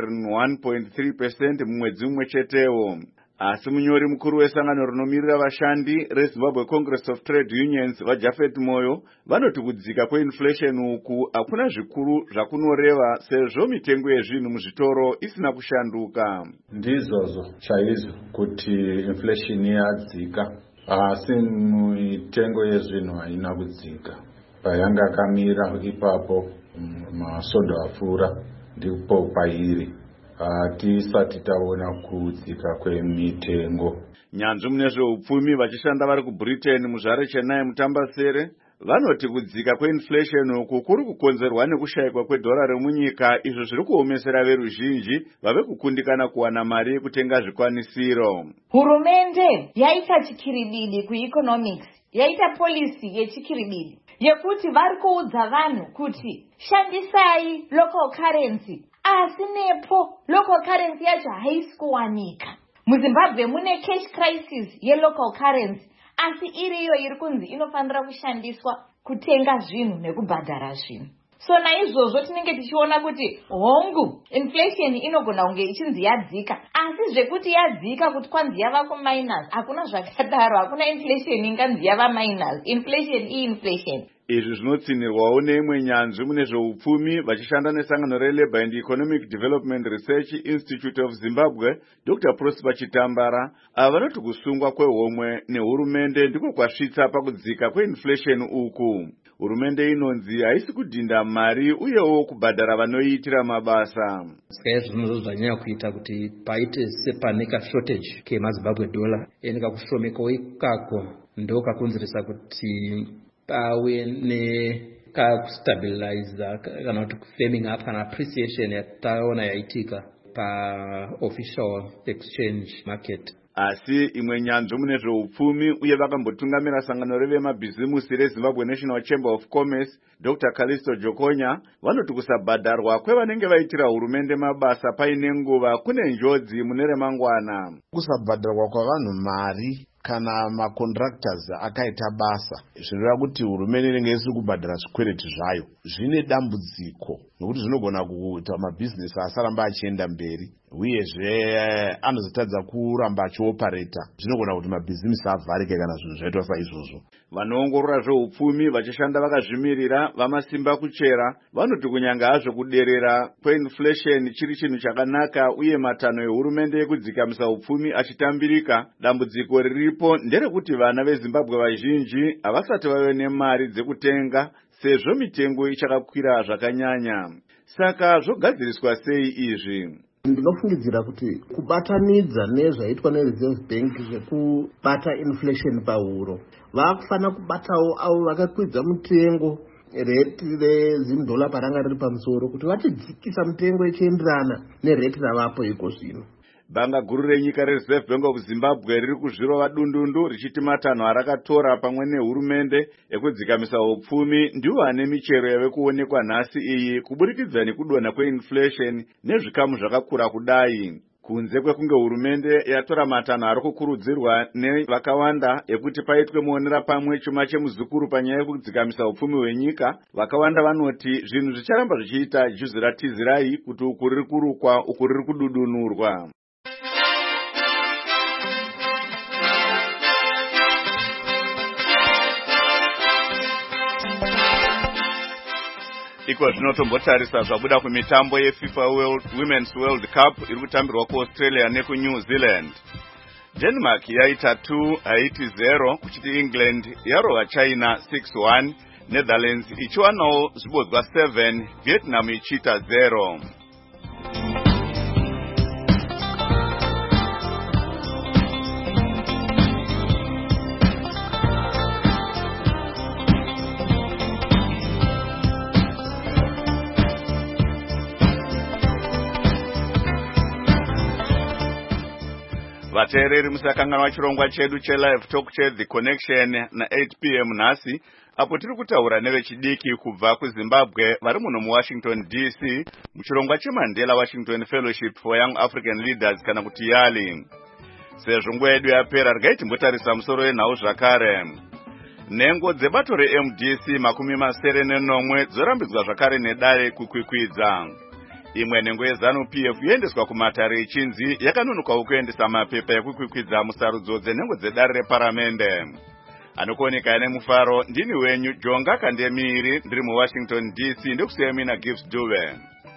pa 101.3% mumwedzi mumwe chetewo. Asi munyori mukuru wesangano rinomirira vashandi reZimbabwe Congress of Trade Unions vaJafet Moyo vanoti kudzika kweinflation uku hakuna zvikuru zvakunoreva sezvo mitengo yezvinhu muzvitoro isina kushanduka. Ndizvozvo chaizvo kuti inflation yadzika, asi mitengo yezvinhu haina kudzika. Payanga yakamira ipapo masondo apfuura ndipo pairi. Hatisati taona kudzika kwemitengo. Nyanzvi mune zveupfumi vachishanda vari kuBritain muzvare Chennai mutambasere vanoti kudzika kweinflation uku kuri kukonzerwa nekushayikwa kwedhora munyika, izvo zviri kuomesera veruzhinji vave kukundikana kuwana mari yekutenga zvikwanisiro. Hurumende yaita chikiribidi kueconomics, yaita policy yechikiribidi yekuti vari kuudza vanhu kuti shandisai local currency, asi nepo local currency yacho haisi kuwanika. MuZimbabwe mune cash crisis yelocal currency, asi iriyo iri kunzi inofanira kushandiswa kutenga zvinhu nekubhadhara zvinhu. So naizvozvo tinenge tichiona kuti hongu inflation inogona kunge ichinzi yadzika, asi zvekuti yadzika kuti kwanzi yava kuminus hakuna zvakadaro. Hakuna inflation inganzi yava minus. Inflation inflation. Izvi zvinotsinirwawo neimwe nyanzvi mune zveupfumi vachishanda nesangano reLabour and Economic Development Research Institute of Zimbabwe, Dr. Prosper Chitambara, ava vanoti kusungwa kwehomwe nehurumende ndiko kwasvitsa pakudzika kweinflation uku. Hurumende inonzi haisi kudhinda mari uyewo kubhadhara vanoiitira mabasa. Saka zvinhu zvanyanya kuita kuti paite sepaneka shortage kemaZimbabwe dollar nekakushomeka ikako ndo kakonzeresa kuti pave nekustabilize kana kuti firming up kana appreciation yataona yaitika pa-official exchange market. Asi imwe nyanzvi mune zveupfumi uye vakambotungamira sangano revemabhizimusi reZimbabwe National Chamber of Commerce, Dr. Kalisto Jokonya, vanoti kusabhadharwa kwevanenge vaitira hurumende mabasa paine nguva kune njodzi mune remangwana. Kusabhadharwa kwavanhu mari kana macontractors akaita basa zvinoreva kuti hurumende inenge isiri kubhadhara zvikwereti zvayo, zvine dambudziko nokuti zvinogona kuita mabhizinesi asaramba achienda mberi uyezve anozotadza kuramba achiopareta. Zvinogona kuti mabhizinesi avharike kana zvinhu zvaitwa saizvozvo. Vanoongorora zveupfumi vachishanda vakazvimirira vamasimba kuchera vanoti kunyanga hazvo kuderera kweinflation chiri chinhu chakanaka uye matanho ehurumende ekudzikamisa upfumi achitambirika, dambudziko riripo nderekuti vana veZimbabwe vazhinji havasati vave nemari dzekutenga sezvo mitengo ichakakwira zvakanyanya. Saka zvogadziriswa sei izvi? Ndinofungidzira kuti kubatanidza nezvaitwa neReserve Bank zvekubata inflation pahuro, vakufanira kubatawo avo vakakwidza mutengo rate rezimdola paranga riri pamusoro kuti vachidzikisa mutengo ichienderana nerate ravapo iko zvino. Banga guru renyika reReserve Bank of Zimbabwe riri kuzvirova dundundu richiti matanho arakatora pamwe nehurumende ekudzikamisa upfumi ndiwo ane michero yave kuonekwa nhasi iyi kuburikidza nekudonha kweinflation nezvikamu zvakakura kudai. Kunze kwekunge hurumende yatora matanho ari kukurudzirwa nevakawanda ekuti paitwe muonera pamwe chuma chemuzukuru panyaya yekudzikamisa upfumi hwenyika, vakawanda vanoti zvinhu zvicharamba zvichiita juzi ratizirai kuti uku riri kurukwa uku riri kududunurwa. Iko zvinotombotarisa zvabuda kumitambo yeFIFA Women's World Cup iri kutambirwa kuAustralia nekuNew Zealand. Denmark yaita 2 Haiti 0 kuchiti England yarova China 6-1, Netherlands ichiwanawo zvibodzwa 7, Vietnam ichiita 0. vateereri musakanganwa chirongwa chedu chelive talk The Connection na 8 p.m. nhasi apo tiri kutaura nevechidiki kubva kuZimbabwe vari muno muWashington DC muchirongwa cheMandela Washington Fellowship for Young African Leaders kana kuti YALI. Sezvo nguva yedu yapera regai timbotarisa musoro wenhau zvakare. Nhengo dzebato reMDC 79 dzorambidzwa zvakare nedare kukwikwidza. Imwe nhengo yeZANU-PF yoendeswa kumatare echinzi yakanonokawo kuendesa mapepa ekukwikwidza musarudzo dzenhengo dzedare reparamende. Anokuoneka nemufaro ndini wenyu Jonga Kandemiri ndiri muWashington DC ndokusiyamina Gibbs Dube.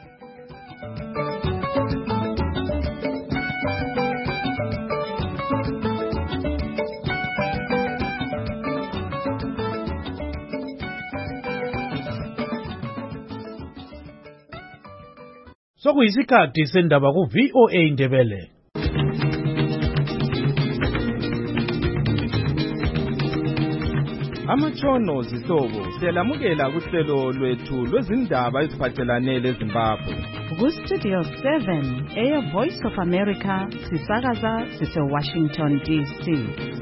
Sokuyisikhathi sendaba ku VOA Ndebele. Amatshono zihlobo siyalamukela kuhlelo lwethu lwezindaba eziphathelane leZimbabwe. Ku-Studio 7 Air Voice of America sisakaza sise-Washington DC.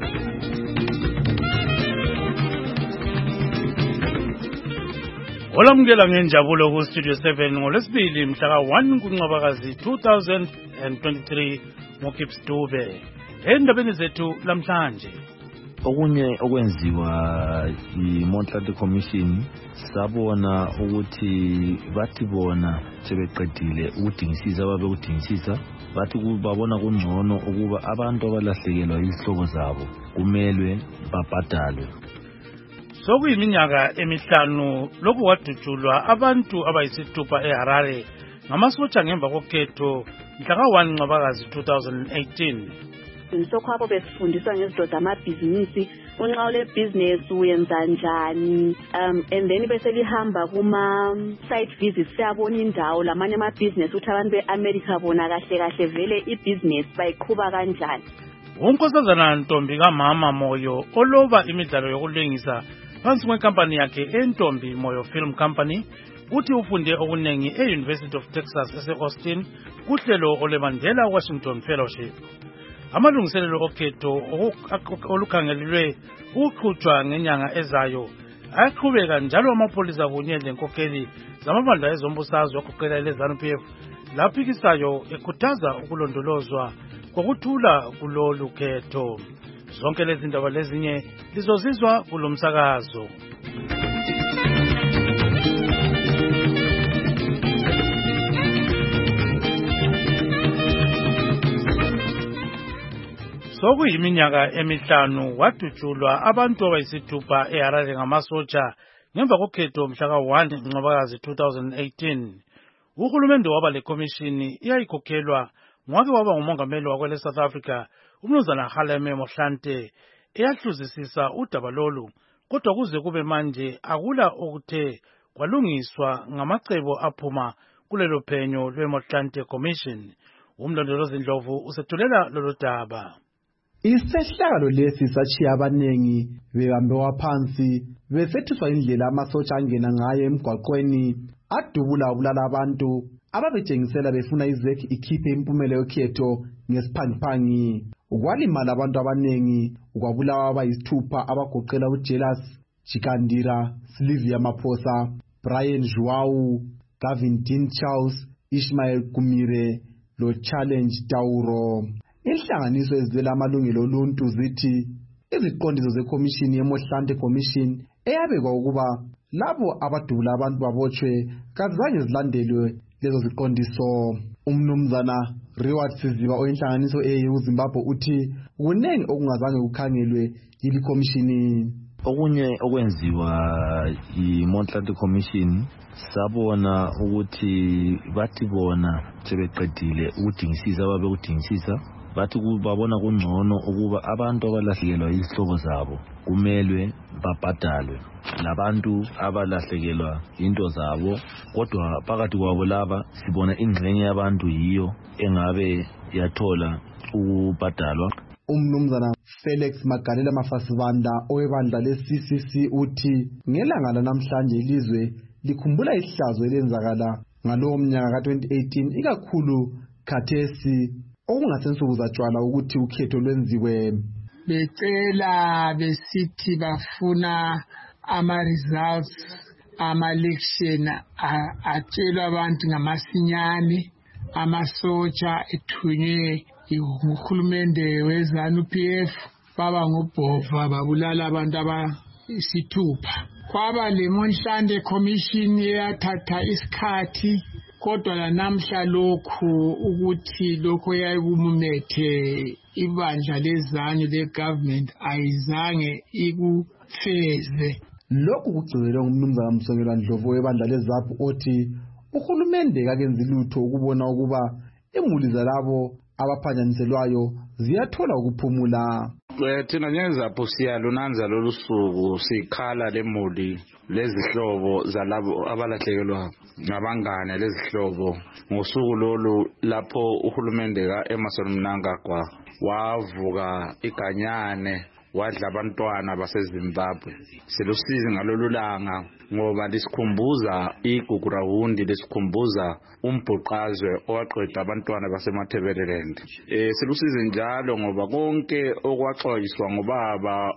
Olamukela ngenjabulo ku-Studio 7 ngolwesibili mhla ka-1 kuNcwabakazi 2023 ngoGibbs Dube. Endabeni zethu lamhlanje. Okunye okwenziwa yi-Montlanti Commission sabona ukuthi bathi bona sebeqedile ukudingisisa ababekudingisisa bathi babona kungcono ukuba abantu abalahlekelwa izihlobo zabo kumelwe babhadalwe. Sokuyiminyaka emihlanu lokhu kwadutshulwa abantu abayisithupha eHarare ngamasotsha ngemva kokhetho mhla ka-1 Ncwabakazi 2018. Sokhwabo besifundiswa ngezinto zamabhizinisi, unxa le business uyenza njani, and then bese lihamba kuma site visits siyabona indawo lamanye ama business uthi abantu beAmerica bona kahle kahle vele ibusiness bayiqhuba kanjani. Unkosazana Ntombi kaMama Moyo oloba imidlalo yokulengisa phansi kwenkampani yakhe eNtombi Moyo Film Company uthi ufunde okunengi e-University of Texas ese-Austin kuhlelo olweMandela Washington Fellowship. Amalungiselelo okhetho olukhangelelwe ukuqhutshwa ngenyanga ezayo ayaqhubeka njalo amapolisa kunye lenkokheli zamabandla ezombusazwe okuqela eleZANU-PF laphikisayo ekhuthaza ukulondolozwa kokuthula kulolu khetho. Zonke lezi ndaba lezinye lizozizwa kulomsakazo. Sokuyiminyaka emihlanu wadutshulwa abantu abayisithupha eHarare ngamasotsha ngemva kokhetho mhla ka-1 Ncwabakazi 2018. Uhulumende waba lekomishini iyayikhokhelwa ngwake waba ngumongameli wakwele South Africa uMnumzana Kgalema Motlanthe eyahluzisisa udaba lolu, kodwa kuze kube manje akula okuthe kwalungiswa ngamacebo aphuma kulelo phenyo lweMotlanthe Commission. Umlondolozi Ndlovu usethulela lolu daba. Isehlakalo lesi sachiya abanengi bebambewa phansi besethiswa indlela amasotsha angena ngayo emgwaqweni adubula ubulala abantu ababetshengisela befuna izeki ikhiphe impumela yokhetho ngesiphangiphangi. Kwalimala abantu abanengi, kwabulawa abayisithupha abagoqela uJealous Chikandira, Sylvia Maphosa, Brian Joao, Gavin Dean Charles, Ishmael Kumire lo Challenge Tauro. Inhlanganiso ezivela amalungelo oluntu zithi iziqondiso zekomishini yeMotlanthe Commission eyabekwa ukuba labo abadubula abantu babotshwe kazange zilandelwe lezo ziqondiso. Umnumzana Reward Siziba oyinhlanganiso eyiZimbabwe uthi kunengi okungazange kukhangelwe yili komishini. Okunye okwenziwa yi-Montlanti Commission sabona ukuthi bathi bona sebeqedile ukudingisisa ababekudingisisa bathi babona kungcono ukuba abantu abalahlekelwa izihlobo zabo kumelwe babhadalwe. Labantu abalahlekelwa into zabo kodwa phakathi kwabo laba sibona ingxenye yabantu yiyo engabe yathola ukubhadalwa. Umnumzana Felix Magalela Mafasibanda owebandla le-CCC uthi ngelanga lanamhlanje ilizwe likhumbula ihlazo elenzakala ngalowo mnyaka ka-2018 ikakhulu khathesi okungasensuku zatshwala ukuthi ukhetho lwenziwe. Becela besithi bafuna ama-results ama-election atshelwa abantu ngamasinyane, amasotsha ethunywe uhulumende weZANU-PF baba ngobhova babulala abantu abayisithupha. Kwaba le Monhlante Commission eyathatha isikhathi, kodwa lanamhla lokhu ukuthi lokho yayikumumethe ibandla lezanu le-government ayizange ikufeze. Lokhu kugcizelwe ngumnumzana Msongelwa Ndlovu webandla leZAPU othi uhulumende kakenzi lutho ukubona ukuba imuli zalabo abaphanjaniselwayo ziyathola ukuphumula. Thina njengeZAPU siyalunanza lolu suku, sikhala lemuli lezihlobo zalabo abalahlekelwa ngabangane lezihlobo ngosuku lolu lapho uhulumende ka-Emmerson Mnangagwa wavuka iganyane wadla abantwana baseZimbabwe. Silusizi ngalolu langa ngoba lisikhumbuza igugurawundi, lisikhumbuza umbhuqazwe owaqeda abantwana basemathebeleland. Silusizi njalo ngoba konke okwaxoyiswa ngobaba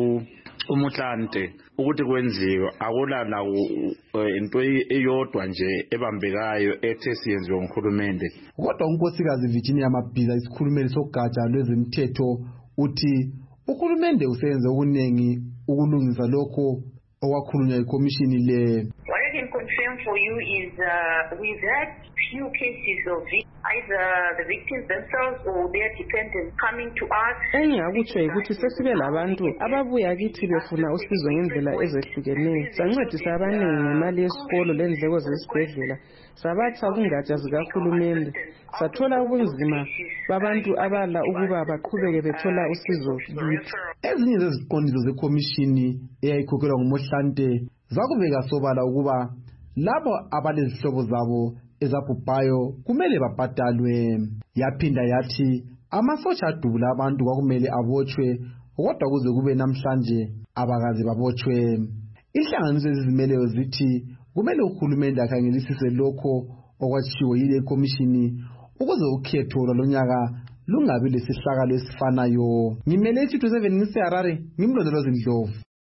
uMotlanthe ukuthi kwenziwe akulala into eyodwa nje ebambekayo ethe siyenziwe nguhulumende. Kodwa unkosikazi Virginia Mabhiza, isikhulumeli sogatsha lwezemthetho, uthi uhulumende useyenze okuningi ukulungisa lokho okwakhulunywa ikomishini le. What I can confirm for you is we've had few cases of either the victims themselves or their dependents coming to us. Engingakutsho ukuthi sesibe labantu ababuya kithi befuna usizo ngendlela ezehlukeneyo. Sancedisa abaningi ngemali yesikolo lendleko zesibhedlela. Sabatha kungatsha zikahulumende. Sathola ubunzima babantu abala ukuba baqhubeke bethola usizo kithi. Ezinye zeziqondiso zekomishini eyayikhokhelwa nguMohlante zakubeka sobala ukuba labo abalezihlobo zabo ezabhubhayo kumele babhadalwe. Yaphinda yathi amasotsha adubula abantu kwakumele abotshwe, kodwa kuze kube namhlanje abakazi babotshwe. Inhlanganiso ezizimeleyo zithi kumele uhulumende akhangelisise lokho okwatshiwo yile komishini ukuze ukhetho lwalonyaka lungabi lesihlakalo esifanayo. Ngimele iThuto 7 ngiseHarare, ngimlondolozi Ndlovu.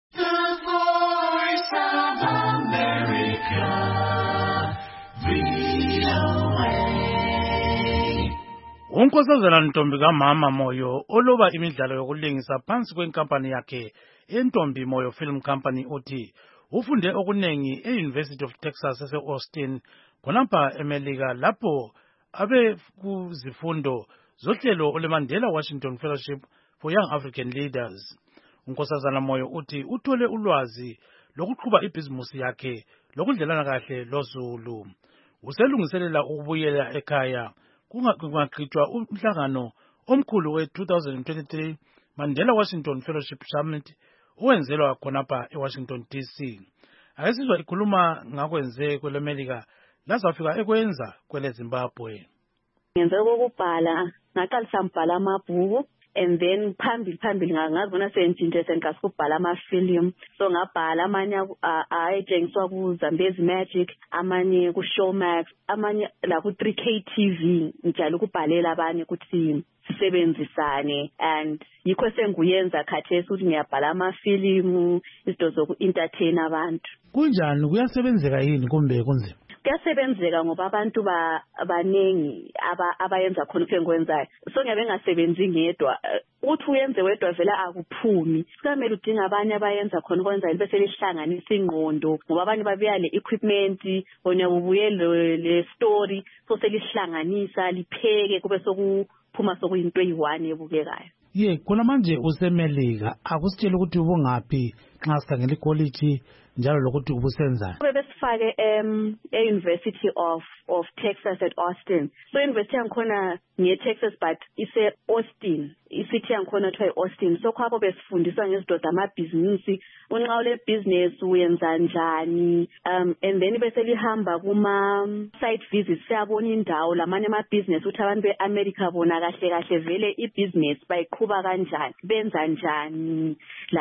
Unkosazana Ntombi kaMama Moyo oloba imidlalo yokulingisa phansi kwenkampani yakhe eNtombi Moyo Film Company uthi ufunde okunengi e-University of Texas ese-Austin khonapha eMelika lapho abe kuzifundo zohlelo oleMandela Washington Fellowship for Young African Leaders. Unkosazana Moyo uthi uthole ulwazi lokuqhuba ibhizimusi yakhe lokudlelana kahle loZulu. Uselungiselela ukubuyela ekhaya kungaqhutshwa umhlangano omkhulu we-2023 Mandela Washington Fellowship Summit owenzelwa khonapha eWashington DC. Akesizwa ikhuluma ngakwenze kweleMelika lazafika ekwenza kwele Zimbabwe. Ngenze kokubhala, ngaqalisa mbhala amabhuku, and then phambili ngazibona sentshintshe sengiqalisa ukubhala amafilimu. So ngabhala amanye ayetshengiswa kuZambezi Magic, amanye kuShowmax, amanye la ku3K TV, njalo ukubhalela abanye ukuthi sisebenzisane, and yikho senguyenza khathesi ukuthi ngiyabhala amafilimu, izinto zoku-entertain abantu. Kunjani, kuyasebenzeka yini kumbe kunzima? Kuyasebenzeka ngoba abantu abanengi abayenza khona ukwenzayo. So ngiyabe ngasebenzi ngedwa. Uthi uyenze wedwa vela akuphumi. Sikamele udinga abanye abayenza khona ukwenzayo bese lihlanganisa ingqondo ngoba abanye babuya le equipment, bona ubuye le story, so selihlanganisa lipheke kube sokuphuma sokuyinto eyi1 ebukekayo. Khona manje useMelika, akusitshela ukuthi ubungaphi nxa sikhangela icollege njalo lokuthi ubusenzani? Besifake e-University of Texas at Austin. So university yangikhona nge-Texas but ise-Austin. Isithi yangikhona kuthiwa i-Austin. So khapho besifundiswa ngezinto zamabhizinisi, unxa le-business uyenza njani, and then bese lihamba kuma-site visits siyabona indawo lamanye ama-business ukuthi abantu be-America bona kahle vele i-business bayiqhuba kanjani, benza njani,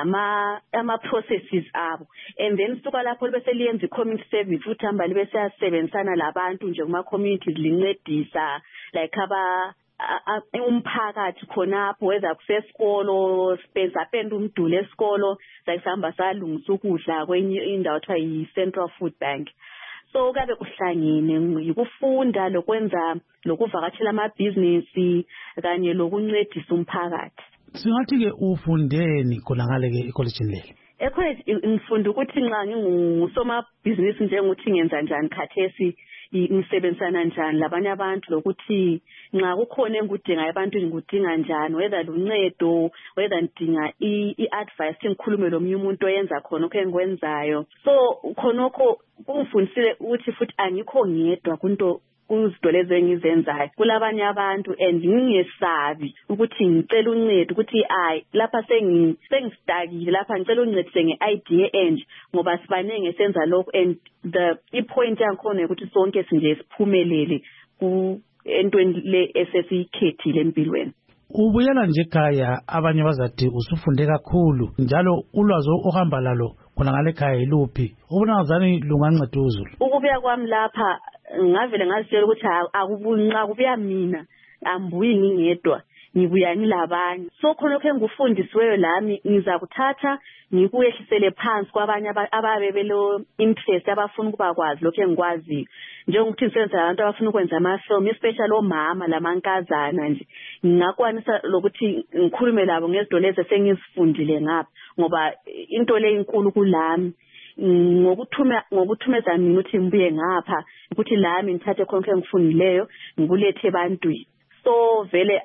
ama-processes abo. And then suka lapho bese liyenza i-community service futhi hamba libe siyasebenzisana labantu nje kuma-communities lincedisa like umphakathi khonapho whether kusesikolo sipenda umduli esikolo sayihamba salungisa ukudla kwenye indawo kuthiwa yi-Central Food Bank. So kabe kuhlangene yikufunda lokwenza lokuvakashela amabhizinisi kanye lokuncedisa umphakathi. Singathi ke ufundeni khona ngale ke ekolejini leli? Ekhona ngifunda ukuthi nxa ngingusomabhizinisi njengokuthi ngenza njani khathesi ngisebenzisana njani labanye abantu lokuthi nxa kukhona engudingayo abantu ngikudinga njani whether luncedo whether ngidinga i-advice ngikhulume lo umuntu oyenza khona okho engikwenzayo. So khonokho kungifundisile ukuthi futhi angikho ngedwa kunto kuzinto lezi engizenzayo kulabanye abantu and ngingesabi ukuthi ngicela uncedo ukuthi lapha sengistakile lapha ngicela uncedise nge-idea enje ngoba sibanenge esenza lokho and i-point yankhona ukuthi sonke sinje siphumelele entweni le esesiyikhethile empilweni. Ubuyela nje ekhaya abanye bazathi usufunde kakhulu njalo ulwazi ohamba lalo khona ngale ekhaya yiluphi ubona ngazani lunganceda uzulu? Ukubuya kwami lapha ngavele ngazitshela ukuthi akubunqa kubuya mina ambuyi ngingedwa ngibuya ngilabanye. So khonokho engufundisiweyo lami ngiza kuthatha ngikuyehlisele phansi kwabanye ababe belo interest abafuna ukuba kwazi lokho engikwaziyo njengokuthi ngisenza abantu abafuna ukwenza amafilm especially omama lamankazana nje ngingakwanisa lokuthi ngikhulume labo ngezinto lezi esengizifundile ngapha ngoba into le inkulu kulami ngokuthumeza mina ukuthi ngibuye ngapha ukuthi lami ngithathe konke engifundileyo ngikulethe ebantwini. So vele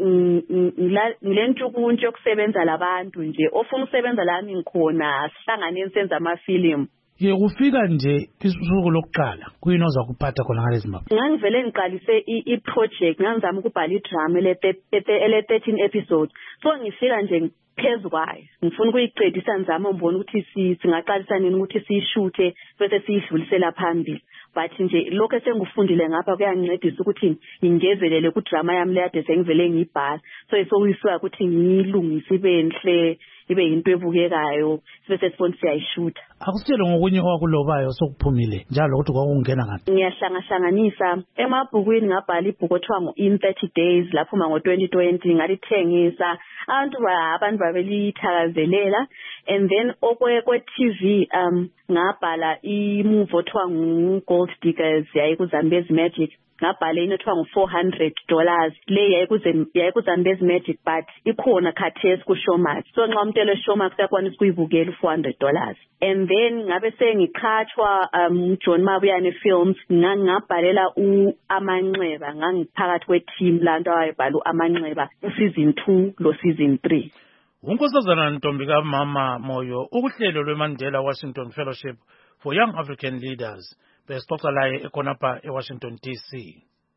ngilentshukuntshu yokusebenza labantu nje ofuna ukusebenza lami ngikhona sihlanganeni senza amafilimu. Kufika nje isuku lokuqala kuyini oza kuphatha khona ngale Zimbabwe? Ngangivele ngiqalise i-project ngangizama ukubhala idrama ele 13 episodes. So ngifika nje phezu kwayo ngifuna ukuyicedisa ngizama ngibona ukuthi singaqalisa nini ukuthi siyishuthe bese siyidlulisela phambili. But nje lokho esengifundile ngapha kuyangincedisa ukuthi ngingezelele ku drama yami leyade sengivele ngiyibhala. So isokuyiswa ukuthi ngiyilungise ibe enhle ibe into ebukekayo bese sifona siyayishuta. Akusitshele ngokunye owakulobayo sokuphumile njalo ukuthi kwakungena ngathi. Ngiyahlanganisa emabhukwini ngabhala ibhuku othiwa ngo-In 30 Days laphuma ngo-2020 ngalithengisa abantu babelithakazelela. And then okwe-TV ngabhala imovie othiwa ngu-Gold Diggers yayi kuZambezi Magic ngabhala inothiwa ngu-$400 le yayi kuZambezi Magic but ikhona khathesi ku-Showmax. So nxa umuntu ele-Showmax uyakwanisa ukuyibukela $400. And then ngabe sengiqhatshwa John Mabuyane Films ngabhalela Amanxeba ngangiphakathi kwe-team lanto awayebhala Amanxeba season 2 lo season 3. Unkosazana Ntombi kaMama Moyo ukuhlelo lweMandela Washington Fellowship for Young African Leaders besixoxa laye ekhonapha eWashington DC.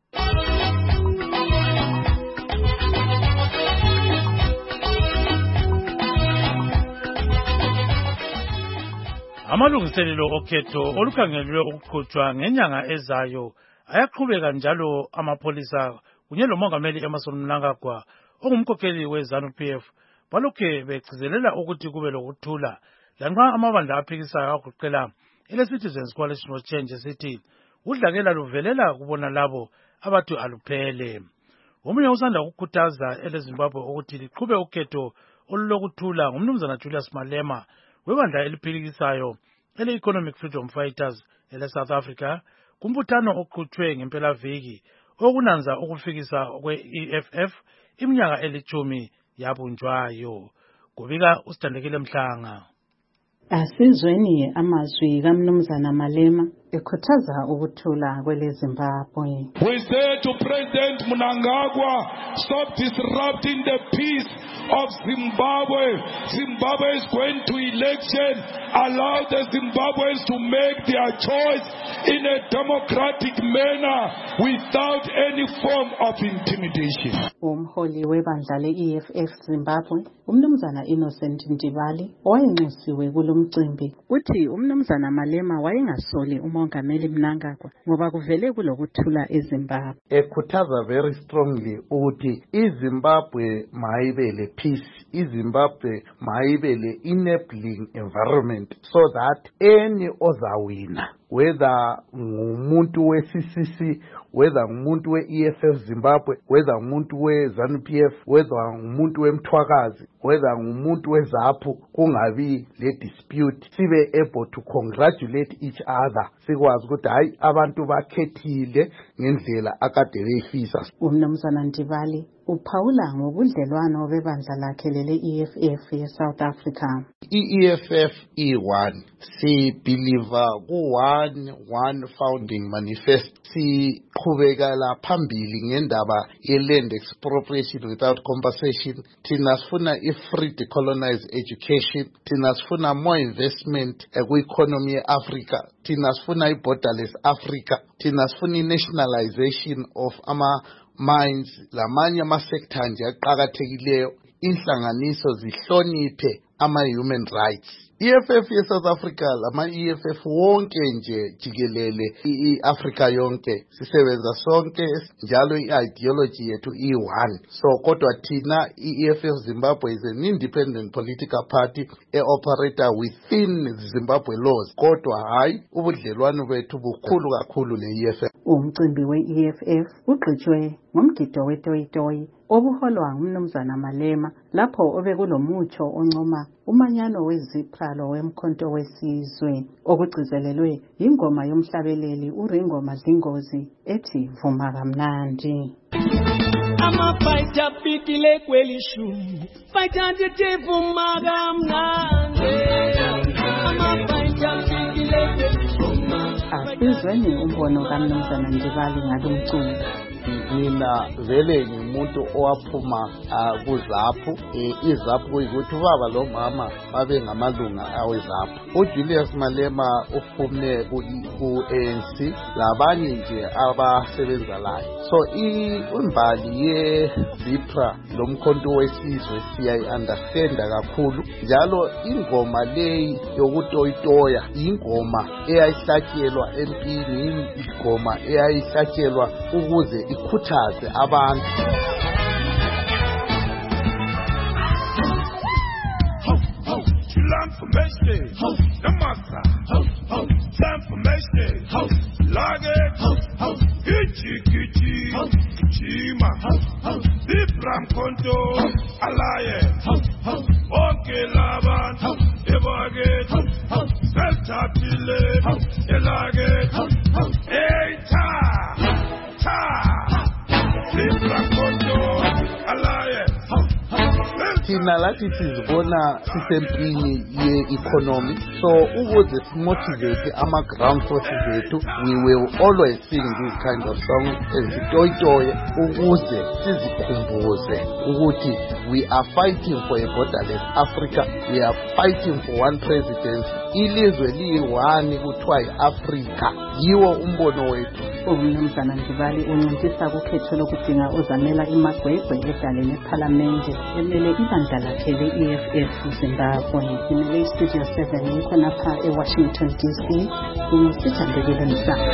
Amalungiselelo okhetho olukhangelwe ukuqhutshwa ngenyanga ezayo ayaqhubeka njalo amapholisa kunye lomongameli Emmerson Mnangagwa ongumkhokheli weZANU-PF balokhe begcizelela ukuthi kube lokuthula lanxa amabandla aphikisayo agoqela ele-Citizens Coalition for Change esithi udlakela luvelela kubona labo abathi aluphele. Omunye usanda ukukhuthaza eleZimbabwe ukuthi liqhube ukhetho olulokuthula ngumnumzana Julius Malema webandla eliphikisayo ele-Economic Freedom Fighters ele-South Africa kumbuthano oqhutshwe ngempelaviki okunanza ukufikisa kwe-EFF iminyaka elithumi yabunjwayo. Kubika uSithandekile Mhlanga. Asizweni amazwi kaMnumzana Malema ekhuthaza ukuthula kweleZimbabwe. We say to President Mnangagwa, stop disrupting the peace of Zimbabwe. Zimbabwe is going to election. Allow the Zimbabweans to make their choice in a democratic manner without any form of intimidation. Umholi webandla le-EFF Zimbabwe, uMnumzana Innocent Ntibali, owayenxusiwe kulomcimbi, uthi uMnumzana Malema wayengasoli umongameli Mnangagwa ngoba kuvele kulokuthula eZimbabwe. Ekhuthaza very strongly ukuthi iZimbabwe mayibe le peace, iZimbabwe mayibe le enabling environment so that any ozawina whether ngumuntu we-CCC, whether ngumuntu we-EFF Zimbabwe, whether ngumuntu we-ZANU-PF, whether ngumuntu we-Mthwakazi, whether ngumuntu we-ZAPU, kungabi le dispute, sibe able to congratulate each other, sikwazi ukuthi hayi abantu bakhethile ngendlela akade beyifisa. Umnumzana Ndibali uphawula ngobudlelwano bebandla lakhe lele EFF ye-South Africa. I-EFF i-1 sibhiliva ku-one founding manifest, siqhubekela phambili ngendaba ye-land expropriation without compensation, thina sifuna i-free decolonized education, thina sifuna more investment ku-economy ye-Africa, thina sifuna i-borderless Africa, thina sifuna i-nationalization of mines, lamanye ama-sector nje aqakathekileyo, inhlanganiso zihloniphe ama-human rights. EFF ye-South Africa, lama-EFF wonke nje jikelele i-Africa yonke, sisebenza sonke njalo i-ideology yethu i-one. So kodwa thina i-EFF Zimbabwe is an independent political party e-operator within the Zimbabwe laws, kodwa hayi ubudlelwano bethu bukhulu kakhulu le-EFF. Umcimbi we-EFF ugqitshwe ngomgido wetoyitoyi obuholwa ngumnumzana Malema lapho obekulomutsho oncoma umanyano wezipralo wemkhonto wesizwe okugcizelelwe ingoma yomhlabeleli uRingo Madlingozi ethi vuma kamnandi. Amafighter pikile kwelishu fighter tete vuma kamnandi. Amafighter pikile kwelishu. Asizweni umbono kamnumzana Ndibali ngalomculo. Mina vele ngimuntu owaphuma kuZAPU. iZAPU kuyikuthi ubaba lo mama babe ngamalunga aweZAPU. uJulius Malema uphume ku-ANC, labanye nje abasebenza layo. So imbali ye-ZIPRA lomkhonto wesizwe siyayi-understanda kakhulu, njalo ingoma leyi yokutoyitoya ingoma eyayihlatshelwa empini, ingoma eyayihlatshelwa ukuze ikhuthaze abantu. Time for mercy, the master. Time for mercy, lage, kichi, chima, the Bram Konto, Alaye, Oke Laban, Ebage, Delta Pile, Elage, the Bram Konto, Alaye. Thina lathi sizibona sisempini ye-economy, so ukuze simotivate ama-ground forces ethu, we will always sing this kind of song ezitoyitoye ukuze sizikhumbuze ukuthi we are fighting for a borderless Africa, we are fighting for one presidency. Ilizwe liyi-one kuthiwa yi-Africa, yiwo umbono wethu. Umnumzana Ndibali unciphisa kukhetho lokudinga uzamela imagwegwe edaleni ephalamende emele ibandla lakhe le-EFF Zimbabwe. Imele iStudio 7 ikhonapha eWashington DC, uSithandekile Mhlanga.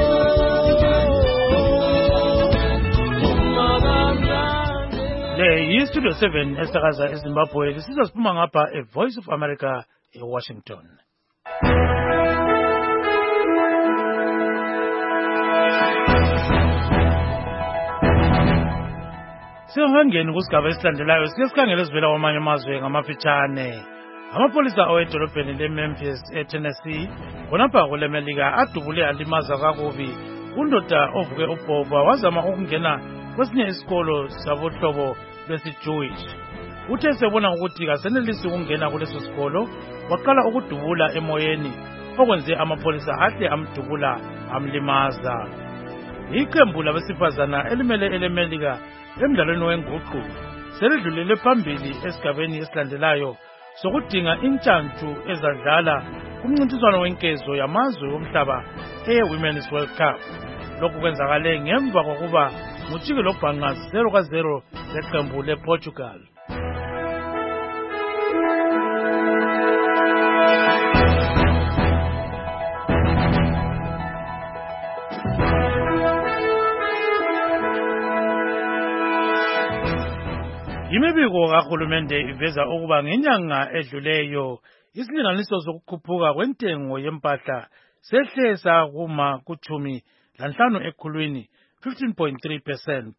Le yiStudio 7 esakaza eZimbabwe, siphuma ngapha eVoice of America eWashington. Sihangeni kusigaba esilandelayo siyesikhangela esivela kwamanye amazwe ngamafitshane. Amapolisa awedolobheni leMemphis eTennessee khonapha kuleMelika adubule alimaza kakubi undoda ovuke ubhova wazama ukungena kwesinye isikolo sabohlobo lwesi-Jewish. Uthe sebona ukuthi kasenelisi ukungena kuleso sikolo waqala ukudubula emoyeni okwenze amapolisa ahle amdubula amlimaza. Iqembu labesifazana elimele eleMelika emdlalweni wenguqu selidlulele phambili esigabeni esilandelayo sokudinga intshantshu ezadlala kumncintiswano wenkezo yamazwe omhlaba Women's World Cup. Lokhu kwenzakale ngemva kokuba ngujike lobhanqa 0-0 leqembu lePortugal. Imibiko kahulumende iveza ukuba ngenyanga edluleyo isilinganiso sokukhuphuka kwentengo yempahla sehle sakuma kuchumi lanhlanu ekhulwini 15.3%.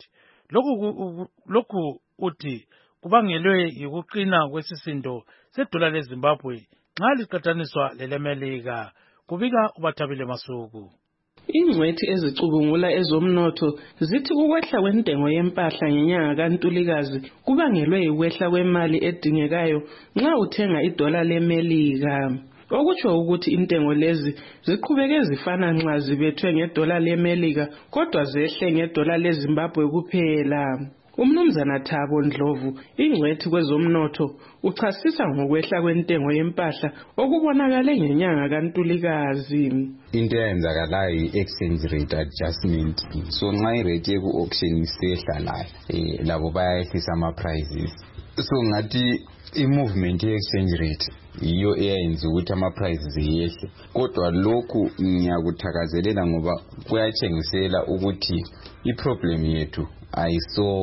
Lokhu uthi kubangelwe yikuqina kwesisindo sedola leZimbabwe nxa liqathaniswa lelemelika. Kubika uBathabile Masuku. Ingcwethi ezicubungula ezomnotho zithi ukwehla kwentengo yempahla ngenyanga kaNtulikazi kubangelwe ukwehla kwemali edingekayo nxa uthenga idola lemelika. Okutsho ukuthi intengo lezi ziqhubeke zifana nxa zibethwe ngedola lemelika kodwa zehle ngedola leZimbabwe kuphela. Umnumzana Thabo Ndlovu, ingcwethi kwezomnotho, uchasisa ngokwehla kwentengo yempahla okubonakale ngenyanga kaNtulikazi. Into eyenzakalayo i-exchange rate adjustment. So nxa irate yeku-auction isehla layo labo bayayehlisa ama-prices. So ngathi i-movement ye-exchange rate iyo eyayenza ukuthi ama-prices yehle. Kodwa lokhu ngiyakuthakazelela ngoba kuyatshengisela ukuthi i-problem yethu I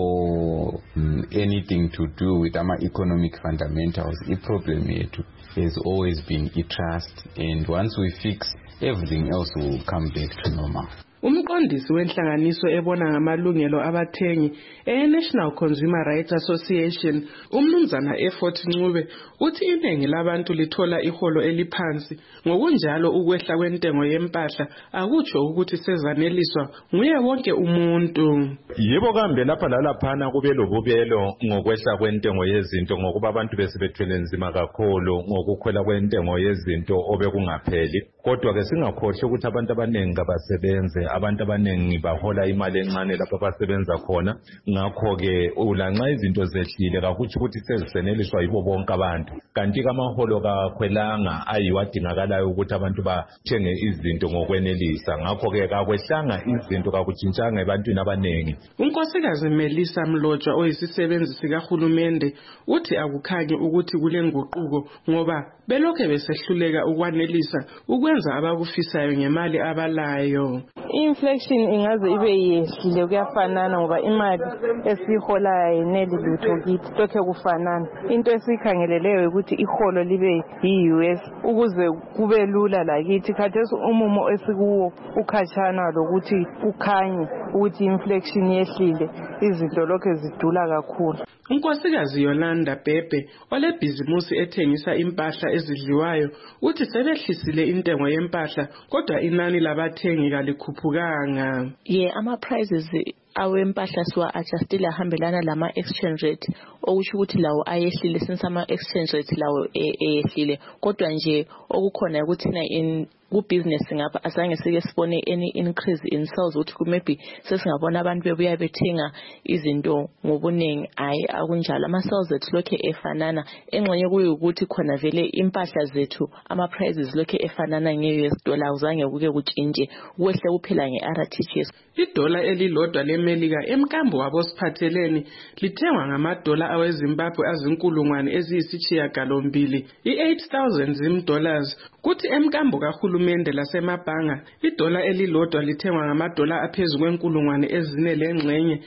saw anything to do with our economic fundamentals. The problem has always been trust, and once we fix, everything else will come back to normal. Umqondisi wenhlanganiso ebona ngamalungelo abathengi National Consumer Rights Association, umnumzana Effort Ncube, uthi iningi labantu lithola iholo eliphansi, ngokunjalo ukwehla kwentengo yempahla akutsho ukuthi sezaneliswa nguye wonke umuntu. Yebo kambe lapha lalaphana kube lobubelo ngokwehla kwentengo yezinto ngokuba abantu besebethwele nzima kakhulu ngokukhwela kwentengo yezinto obekungapheli. Kodwa ke singakhohle ukuthi abantu abanengi kabasebenze, abantu abanengi bahola imali encane lapho abasebenza khona. Ngakho ke ulanxa izinto zehlile kakuthi ukuthi seziseneliswa yibo bonke abantu. Kanti amaholo kakhwelanga ayiwadingakalayo ukuthi abantu bathenge izinto ngokwenelisa. Ngakho ke kakwehlanga izinto kakutshintshanga ebantwini abanengi. Unkosikazi Melissa Mlotshwa oyisisebenzi sikahulumende uthi akukhanyi ukuthi kule nguquko ngoba belokhe besehluleka ukwanelisa ukwenza abakufisayo ngemali abalayo. Inflation ingaze ibe yehlile kuyafanana ngoba imali esiholayo yeneli lutho kithi lokho kufanana. Into esikhangeleleyo ukuthi iholo libe yi-US ukuze kube lula lakithi. Khathesi umumo esikuwo ukhatshana lokuthi ukhanye ukuthi inflation yehlile, izinto lokho zidula kakhulu. Unkosikazi Yolanda Bhebhe olebhizimusi ethengisa impahla ezidliwayo uthi sebehlisile intengo yempahla kodwa inani labathengi kalikhuphukanga. Ama-prices awempahla siwa-adjustile ahambelana lama-exchange rate, okusho ukuthi lawo ayehlile since ama-exchange rate lawo eyehlile. Kodwa nje okukhona ukuthi thina ku-business ngapha azange sike sibone any increase in sales ukuthi maybe sesingabona abantu bebuya bethenga izinto ngobuningi. Hayi akunjalo, ama-sales ethu lokhe efanana. Engxenye kuyukuthi khona vele impahla zethu ama-prices lokhe efanana nge-US dollar, uzange kuke kutshintshe, kwehle kuphela nge-RTGS. Idola elilodwa lemelika emkambo wabosiphatheleni lithengwa ngamadola aweZimbabwe azinkulungwane eziyisishiyagalombili, i-8,000 zim-dollars. Kuthi emkambo kahulumende lasemabhanga idola elilodwa lithengwa ngamadola aphezu kwenkulungwane ezine lengxenye,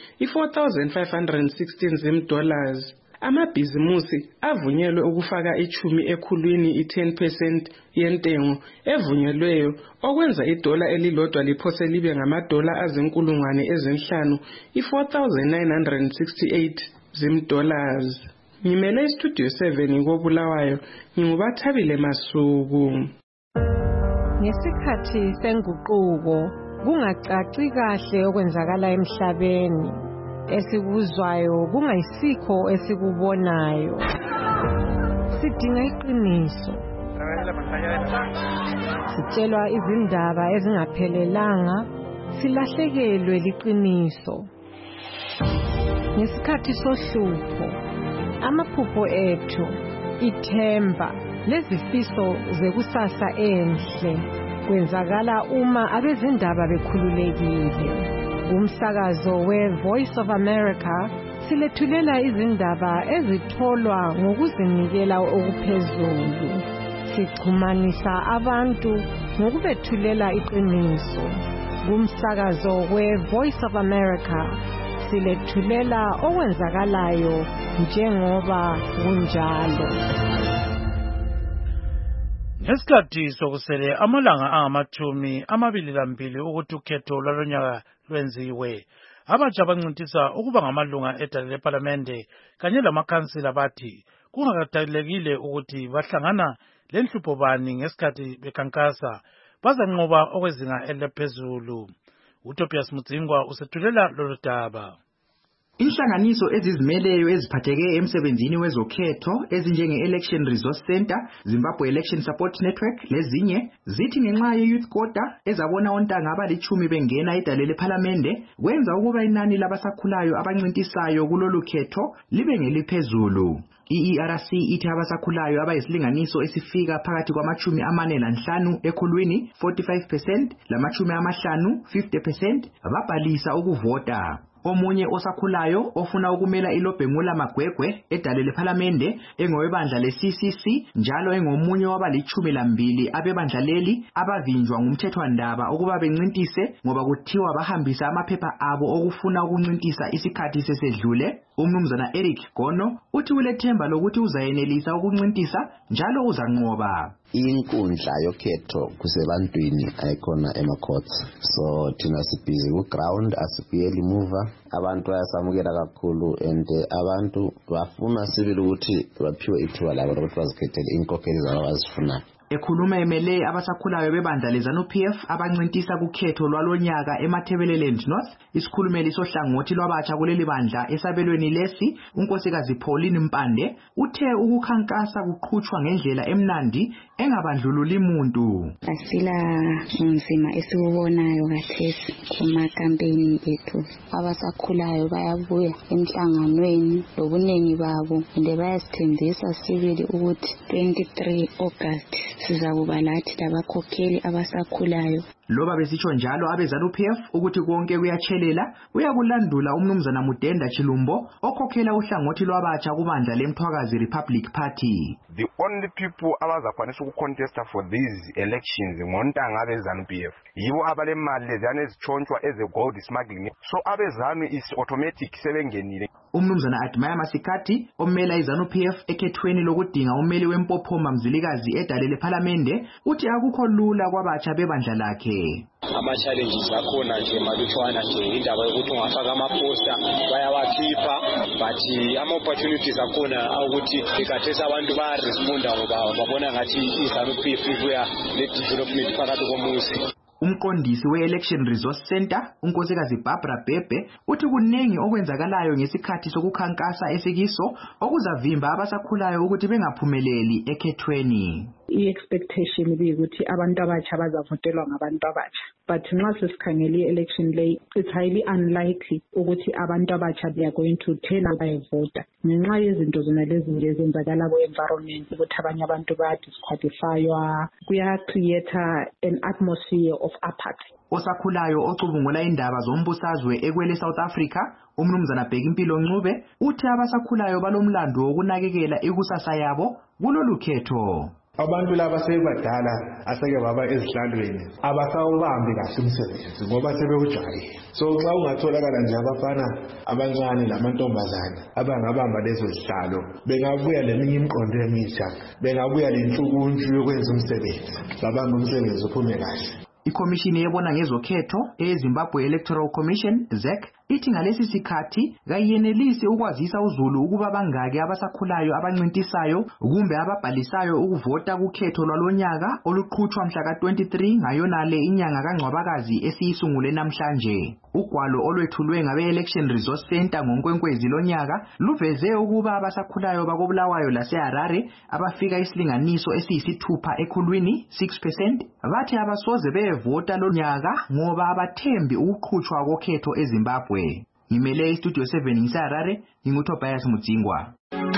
i-4,516 zim-dollars. Amabhizimusi avunyelwe ukufaka ichumi ekhulwini i-10% yentengo evunyelweyo okwenza idola elilodwa liphose libe ngamadola azinkulungwane ezinhlanu, i-4,968 zim-dollars. Ngimele istudio 7 koBulawayo, nginguBathabile Masuku. Ngesikhathi senguquko kungacaci kahle okwenzakala emhlabeni, esikuzwayo kungayisikho esikubonayo. Sidinga iqiniso. Sitshelwa izindaba ezingaphelelanga, silahlekelwe liqiniso. Ngesikhathi sohlupho, amaphupho ethu, ithemba lezifiso zekusasa enhle kwenzakala uma abezindaba bekhululekile. Umsakazo we-Voice of America silethulela izindaba ezitholwa ngokuzinikela okuphezulu. Sixhumanisa abantu ngokubethulela iqiniso. Umsakazo we-Voice of America silethulela okwenzakalayo njengoba kunjalo. Ngesikhathi sokusele amalanga angama-22 ukuthi ukhetho lwalonyaka lwenziwe, abatsha bancintisa ukuba ngamalunga edale lePhalamende kanye lamakhansila bathi kungakhathalekile ukuthi bahlangana lenhlupho bani ngesikhathi bekhankasa, bazanqoba okwezinga eliphezulu. uTobias Mudzingwa usethulela lolu daba. Inhlanganiso ezizimeleyo eziphatheke emsebenzini wezokhetho ezinjenge-Election Resource Center, Zimbabwe Election Support Network lezinye zithi ngenxa ye-youth quota ezabona ontanga abali-10 bengena edale lePhalamende kwenza ukuba inani labasakhulayo abancintisayo kulolu khetho libe ngeliphezulu. I-ERC ithi abasakhulayo abayisilinganiso esifika phakathi kwama-45 ekhulwini 45% lama-50 50% babhalisa ukuvota. Omunye osakhulayo ofuna ukumela iLobhengula Magwegwe edale lePhalamende engowebandla le-CCC njalo engomunye wabali-12 abebandla leli abavinjwa ngumthethwandaba ukuba bencintise ngoba kuthiwa bahambisa amaphepha abo okufuna ukuncintisa isikhathi sesedlule. Umnumzana Eric Gono uthi ulethemba lokuthi uzayenelisa ukuncintisa njalo uzanqoba. Inkundla yokhetho kusebantwini ayikhona ema-courts, so thina sibhizi ku-ground asibuyeli muva. Abantu bayasamukela kakhulu and abantu bafuna sibili ukuthi baphiwe ithuba labo lokuthi bazikhethele inkokheli zabo abazifunayo. Ekhuluma emele abasakhulayo bebandla leZANU-PF abancintisa kukhetho lwalonyaka eMathebeleland North, isikhulumeli sohlangothi lwabatsha kuleli bandla esabelweni lesi, unkosikazi Pauline Mpande, uthe ukukhankasa kuqhutshwa ngendlela emnandi engabandlululi muntu. Asila nzima esikubonayo kathesi kumakampeni ethu. Abasakhulayo bayabuya emhlanganweni lobuningi babo ende bayasithembisa sibili ukuthi 23 August sizakuba lathi labakhokheli abasakhulayo. Loba besitsho njalo abeZANU-PF ukuthi konke kuyatshelela, uyakulandula umnumzana Mudenda Chilumbo okhokhela uhlangothi lwabatsha kubandla leMthwakazi Republic Party. The only people abazakwanisa ukucontesta for these elections ngontanga abeZANU-PF yibo abalemali leziyana ezichontshwa eze-gold smuggling, so abeZANU is automatic sebengenile. Umnumzana Admire Masikati omela iZANU-PF ekhethweni lokudinga ummeli wempophoma Mzilikazi edale lePhalamende uthi akukho lula kwabatsha bebandla lakhe. Ama-challenges akhona nje malutshwana nje indaba yokuthi ungafaka amaposta bayawakhipha, but ama-opportunities akhona ukuthi ikathesi abantu bayaresponda ngoba babona ngathi iZANU-PF ibuya ne-development phakathi komuzi. Umqondisi we-Election Resource Center, unkosikazi Barbara Bebe, uthi kunengi okwenzakalayo ngesikhathi sokukhankasa esikiso okuzavimba abasakhulayo ukuthi bengaphumeleli ekhethweni. I-expectation ukuthi abantu abatsha bazavotelwa ngabantu abatsha, but nxa sesikhangele i-election lay, it's highly unlikely ukuthi abantu abatsha they are going to turn up bayevota ngenxa yezinto zonalezi nje ezenzakala ku-environment ukuthi abanye abantu bayadisqualifywa, kuya-create an atmosphere of apathy. Osakhulayo ocubungula indaba zombusazwe ekwele South Africa, umnumzana Bhekimpilo Ncube, uthi abasakhulayo balomlando wokunakekela ikusasa yabo kulolu khetho. Abantu laba sebadala aseke baba ezihlalweni abasawubambi kahle umsebenzi ngoba sebewujaye. So nxa ungatholakala nje abafana abancane lamantombazane abangabamba lezo zihlalo bengabuya leminye imiqondo emisha, bengabuya lenhlukunju yokwenza umsebenzi, babamba umsebenzi uphume kahle. Ikomishini yebona ngezokhetho eZimbabwe Electoral Commission ZEC ithi ngalesi sikhathi kayenelisi ukwazisa uZulu ukuba bangaki abasakhulayo abancintisayo kumbe ababhalisayo ukuvota kukhetho lwalonyaka oluqhutshwa mhla ka-23 ngayonale inyanga kaNgcwabakazi esiyisungule namhlanje. Ugwalo olwethulwe ngabe-Election Resource Center ngoNkwenkwezi lonyaka luveze ukuba abasakhulayo bakobulawayo laseHarare abafika isilinganiso esiyisithupha ekhulwini 6% bathi abasoze bevota lonyaka ngoba abathembi ukuqhutshwa kokhetho eZimbabwe. Ngimele iStudio 7 ngiseHarare, nginguTobias Mudzingwa.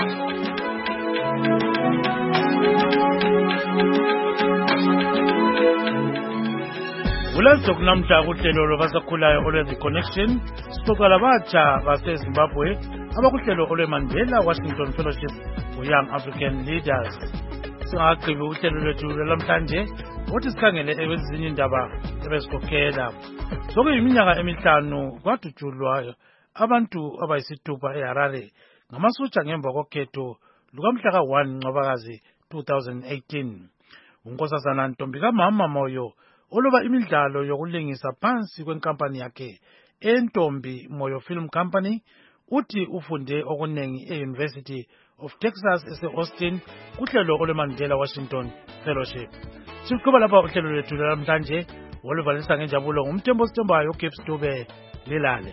Ulanzo kunamhla kuhlelo lwabasakhulayo olwe-The Connection sixoxa labatsha baseZimbabwe abakuhlelo olwe-Mandela Washington Fellowship for Young African Leaders. Singaqhibi uhlelo lwethu lwamhlanje ukuthi sikhangele ezinye indaba ebesikhokhela. Sokuyiminyaka emihlanu kwadutshulwa abantu abayisithupha eHarare ngamasotsha ngemva kokhetho lukamhla ka-1 Ncwabakazi 2018. unkosazana Ntombi kaMama Moyo oloba imidlalo yokulingisa phansi kwenkampani yakhe eNtombi Moyo Film Company uthi ufunde okunengi e-University of Texas ese-Austin kuhlelo olweMandela Washington Fellowship. Siqhuba lapha uhlelo lwethu namhlanje oluvalisa ngenjabulo ngumthembo Sitombayo uGibbs Dube lilale.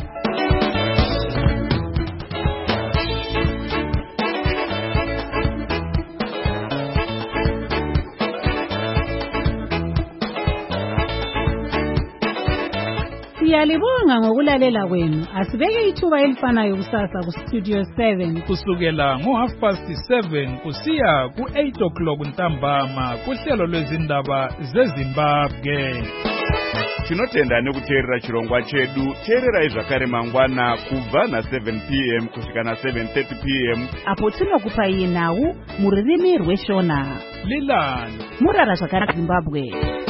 Siyalibonga ngokulalela kwenu. Asibeke ithuba elifanayo kusasa ku Studio 7 kusukela ngo7:30 kusiya ku8:00 ntambama kuhlelo lwezindaba zeZimbabwe. Tinotenda nekuteerera chirongwa chedu. Teerera zvakare mangwana kubva na7 p.m. kusvika na7:30 p.m. apo tinokupa nawu muririmi rweshona. Lilani murara zvakanaka Zimbabwe.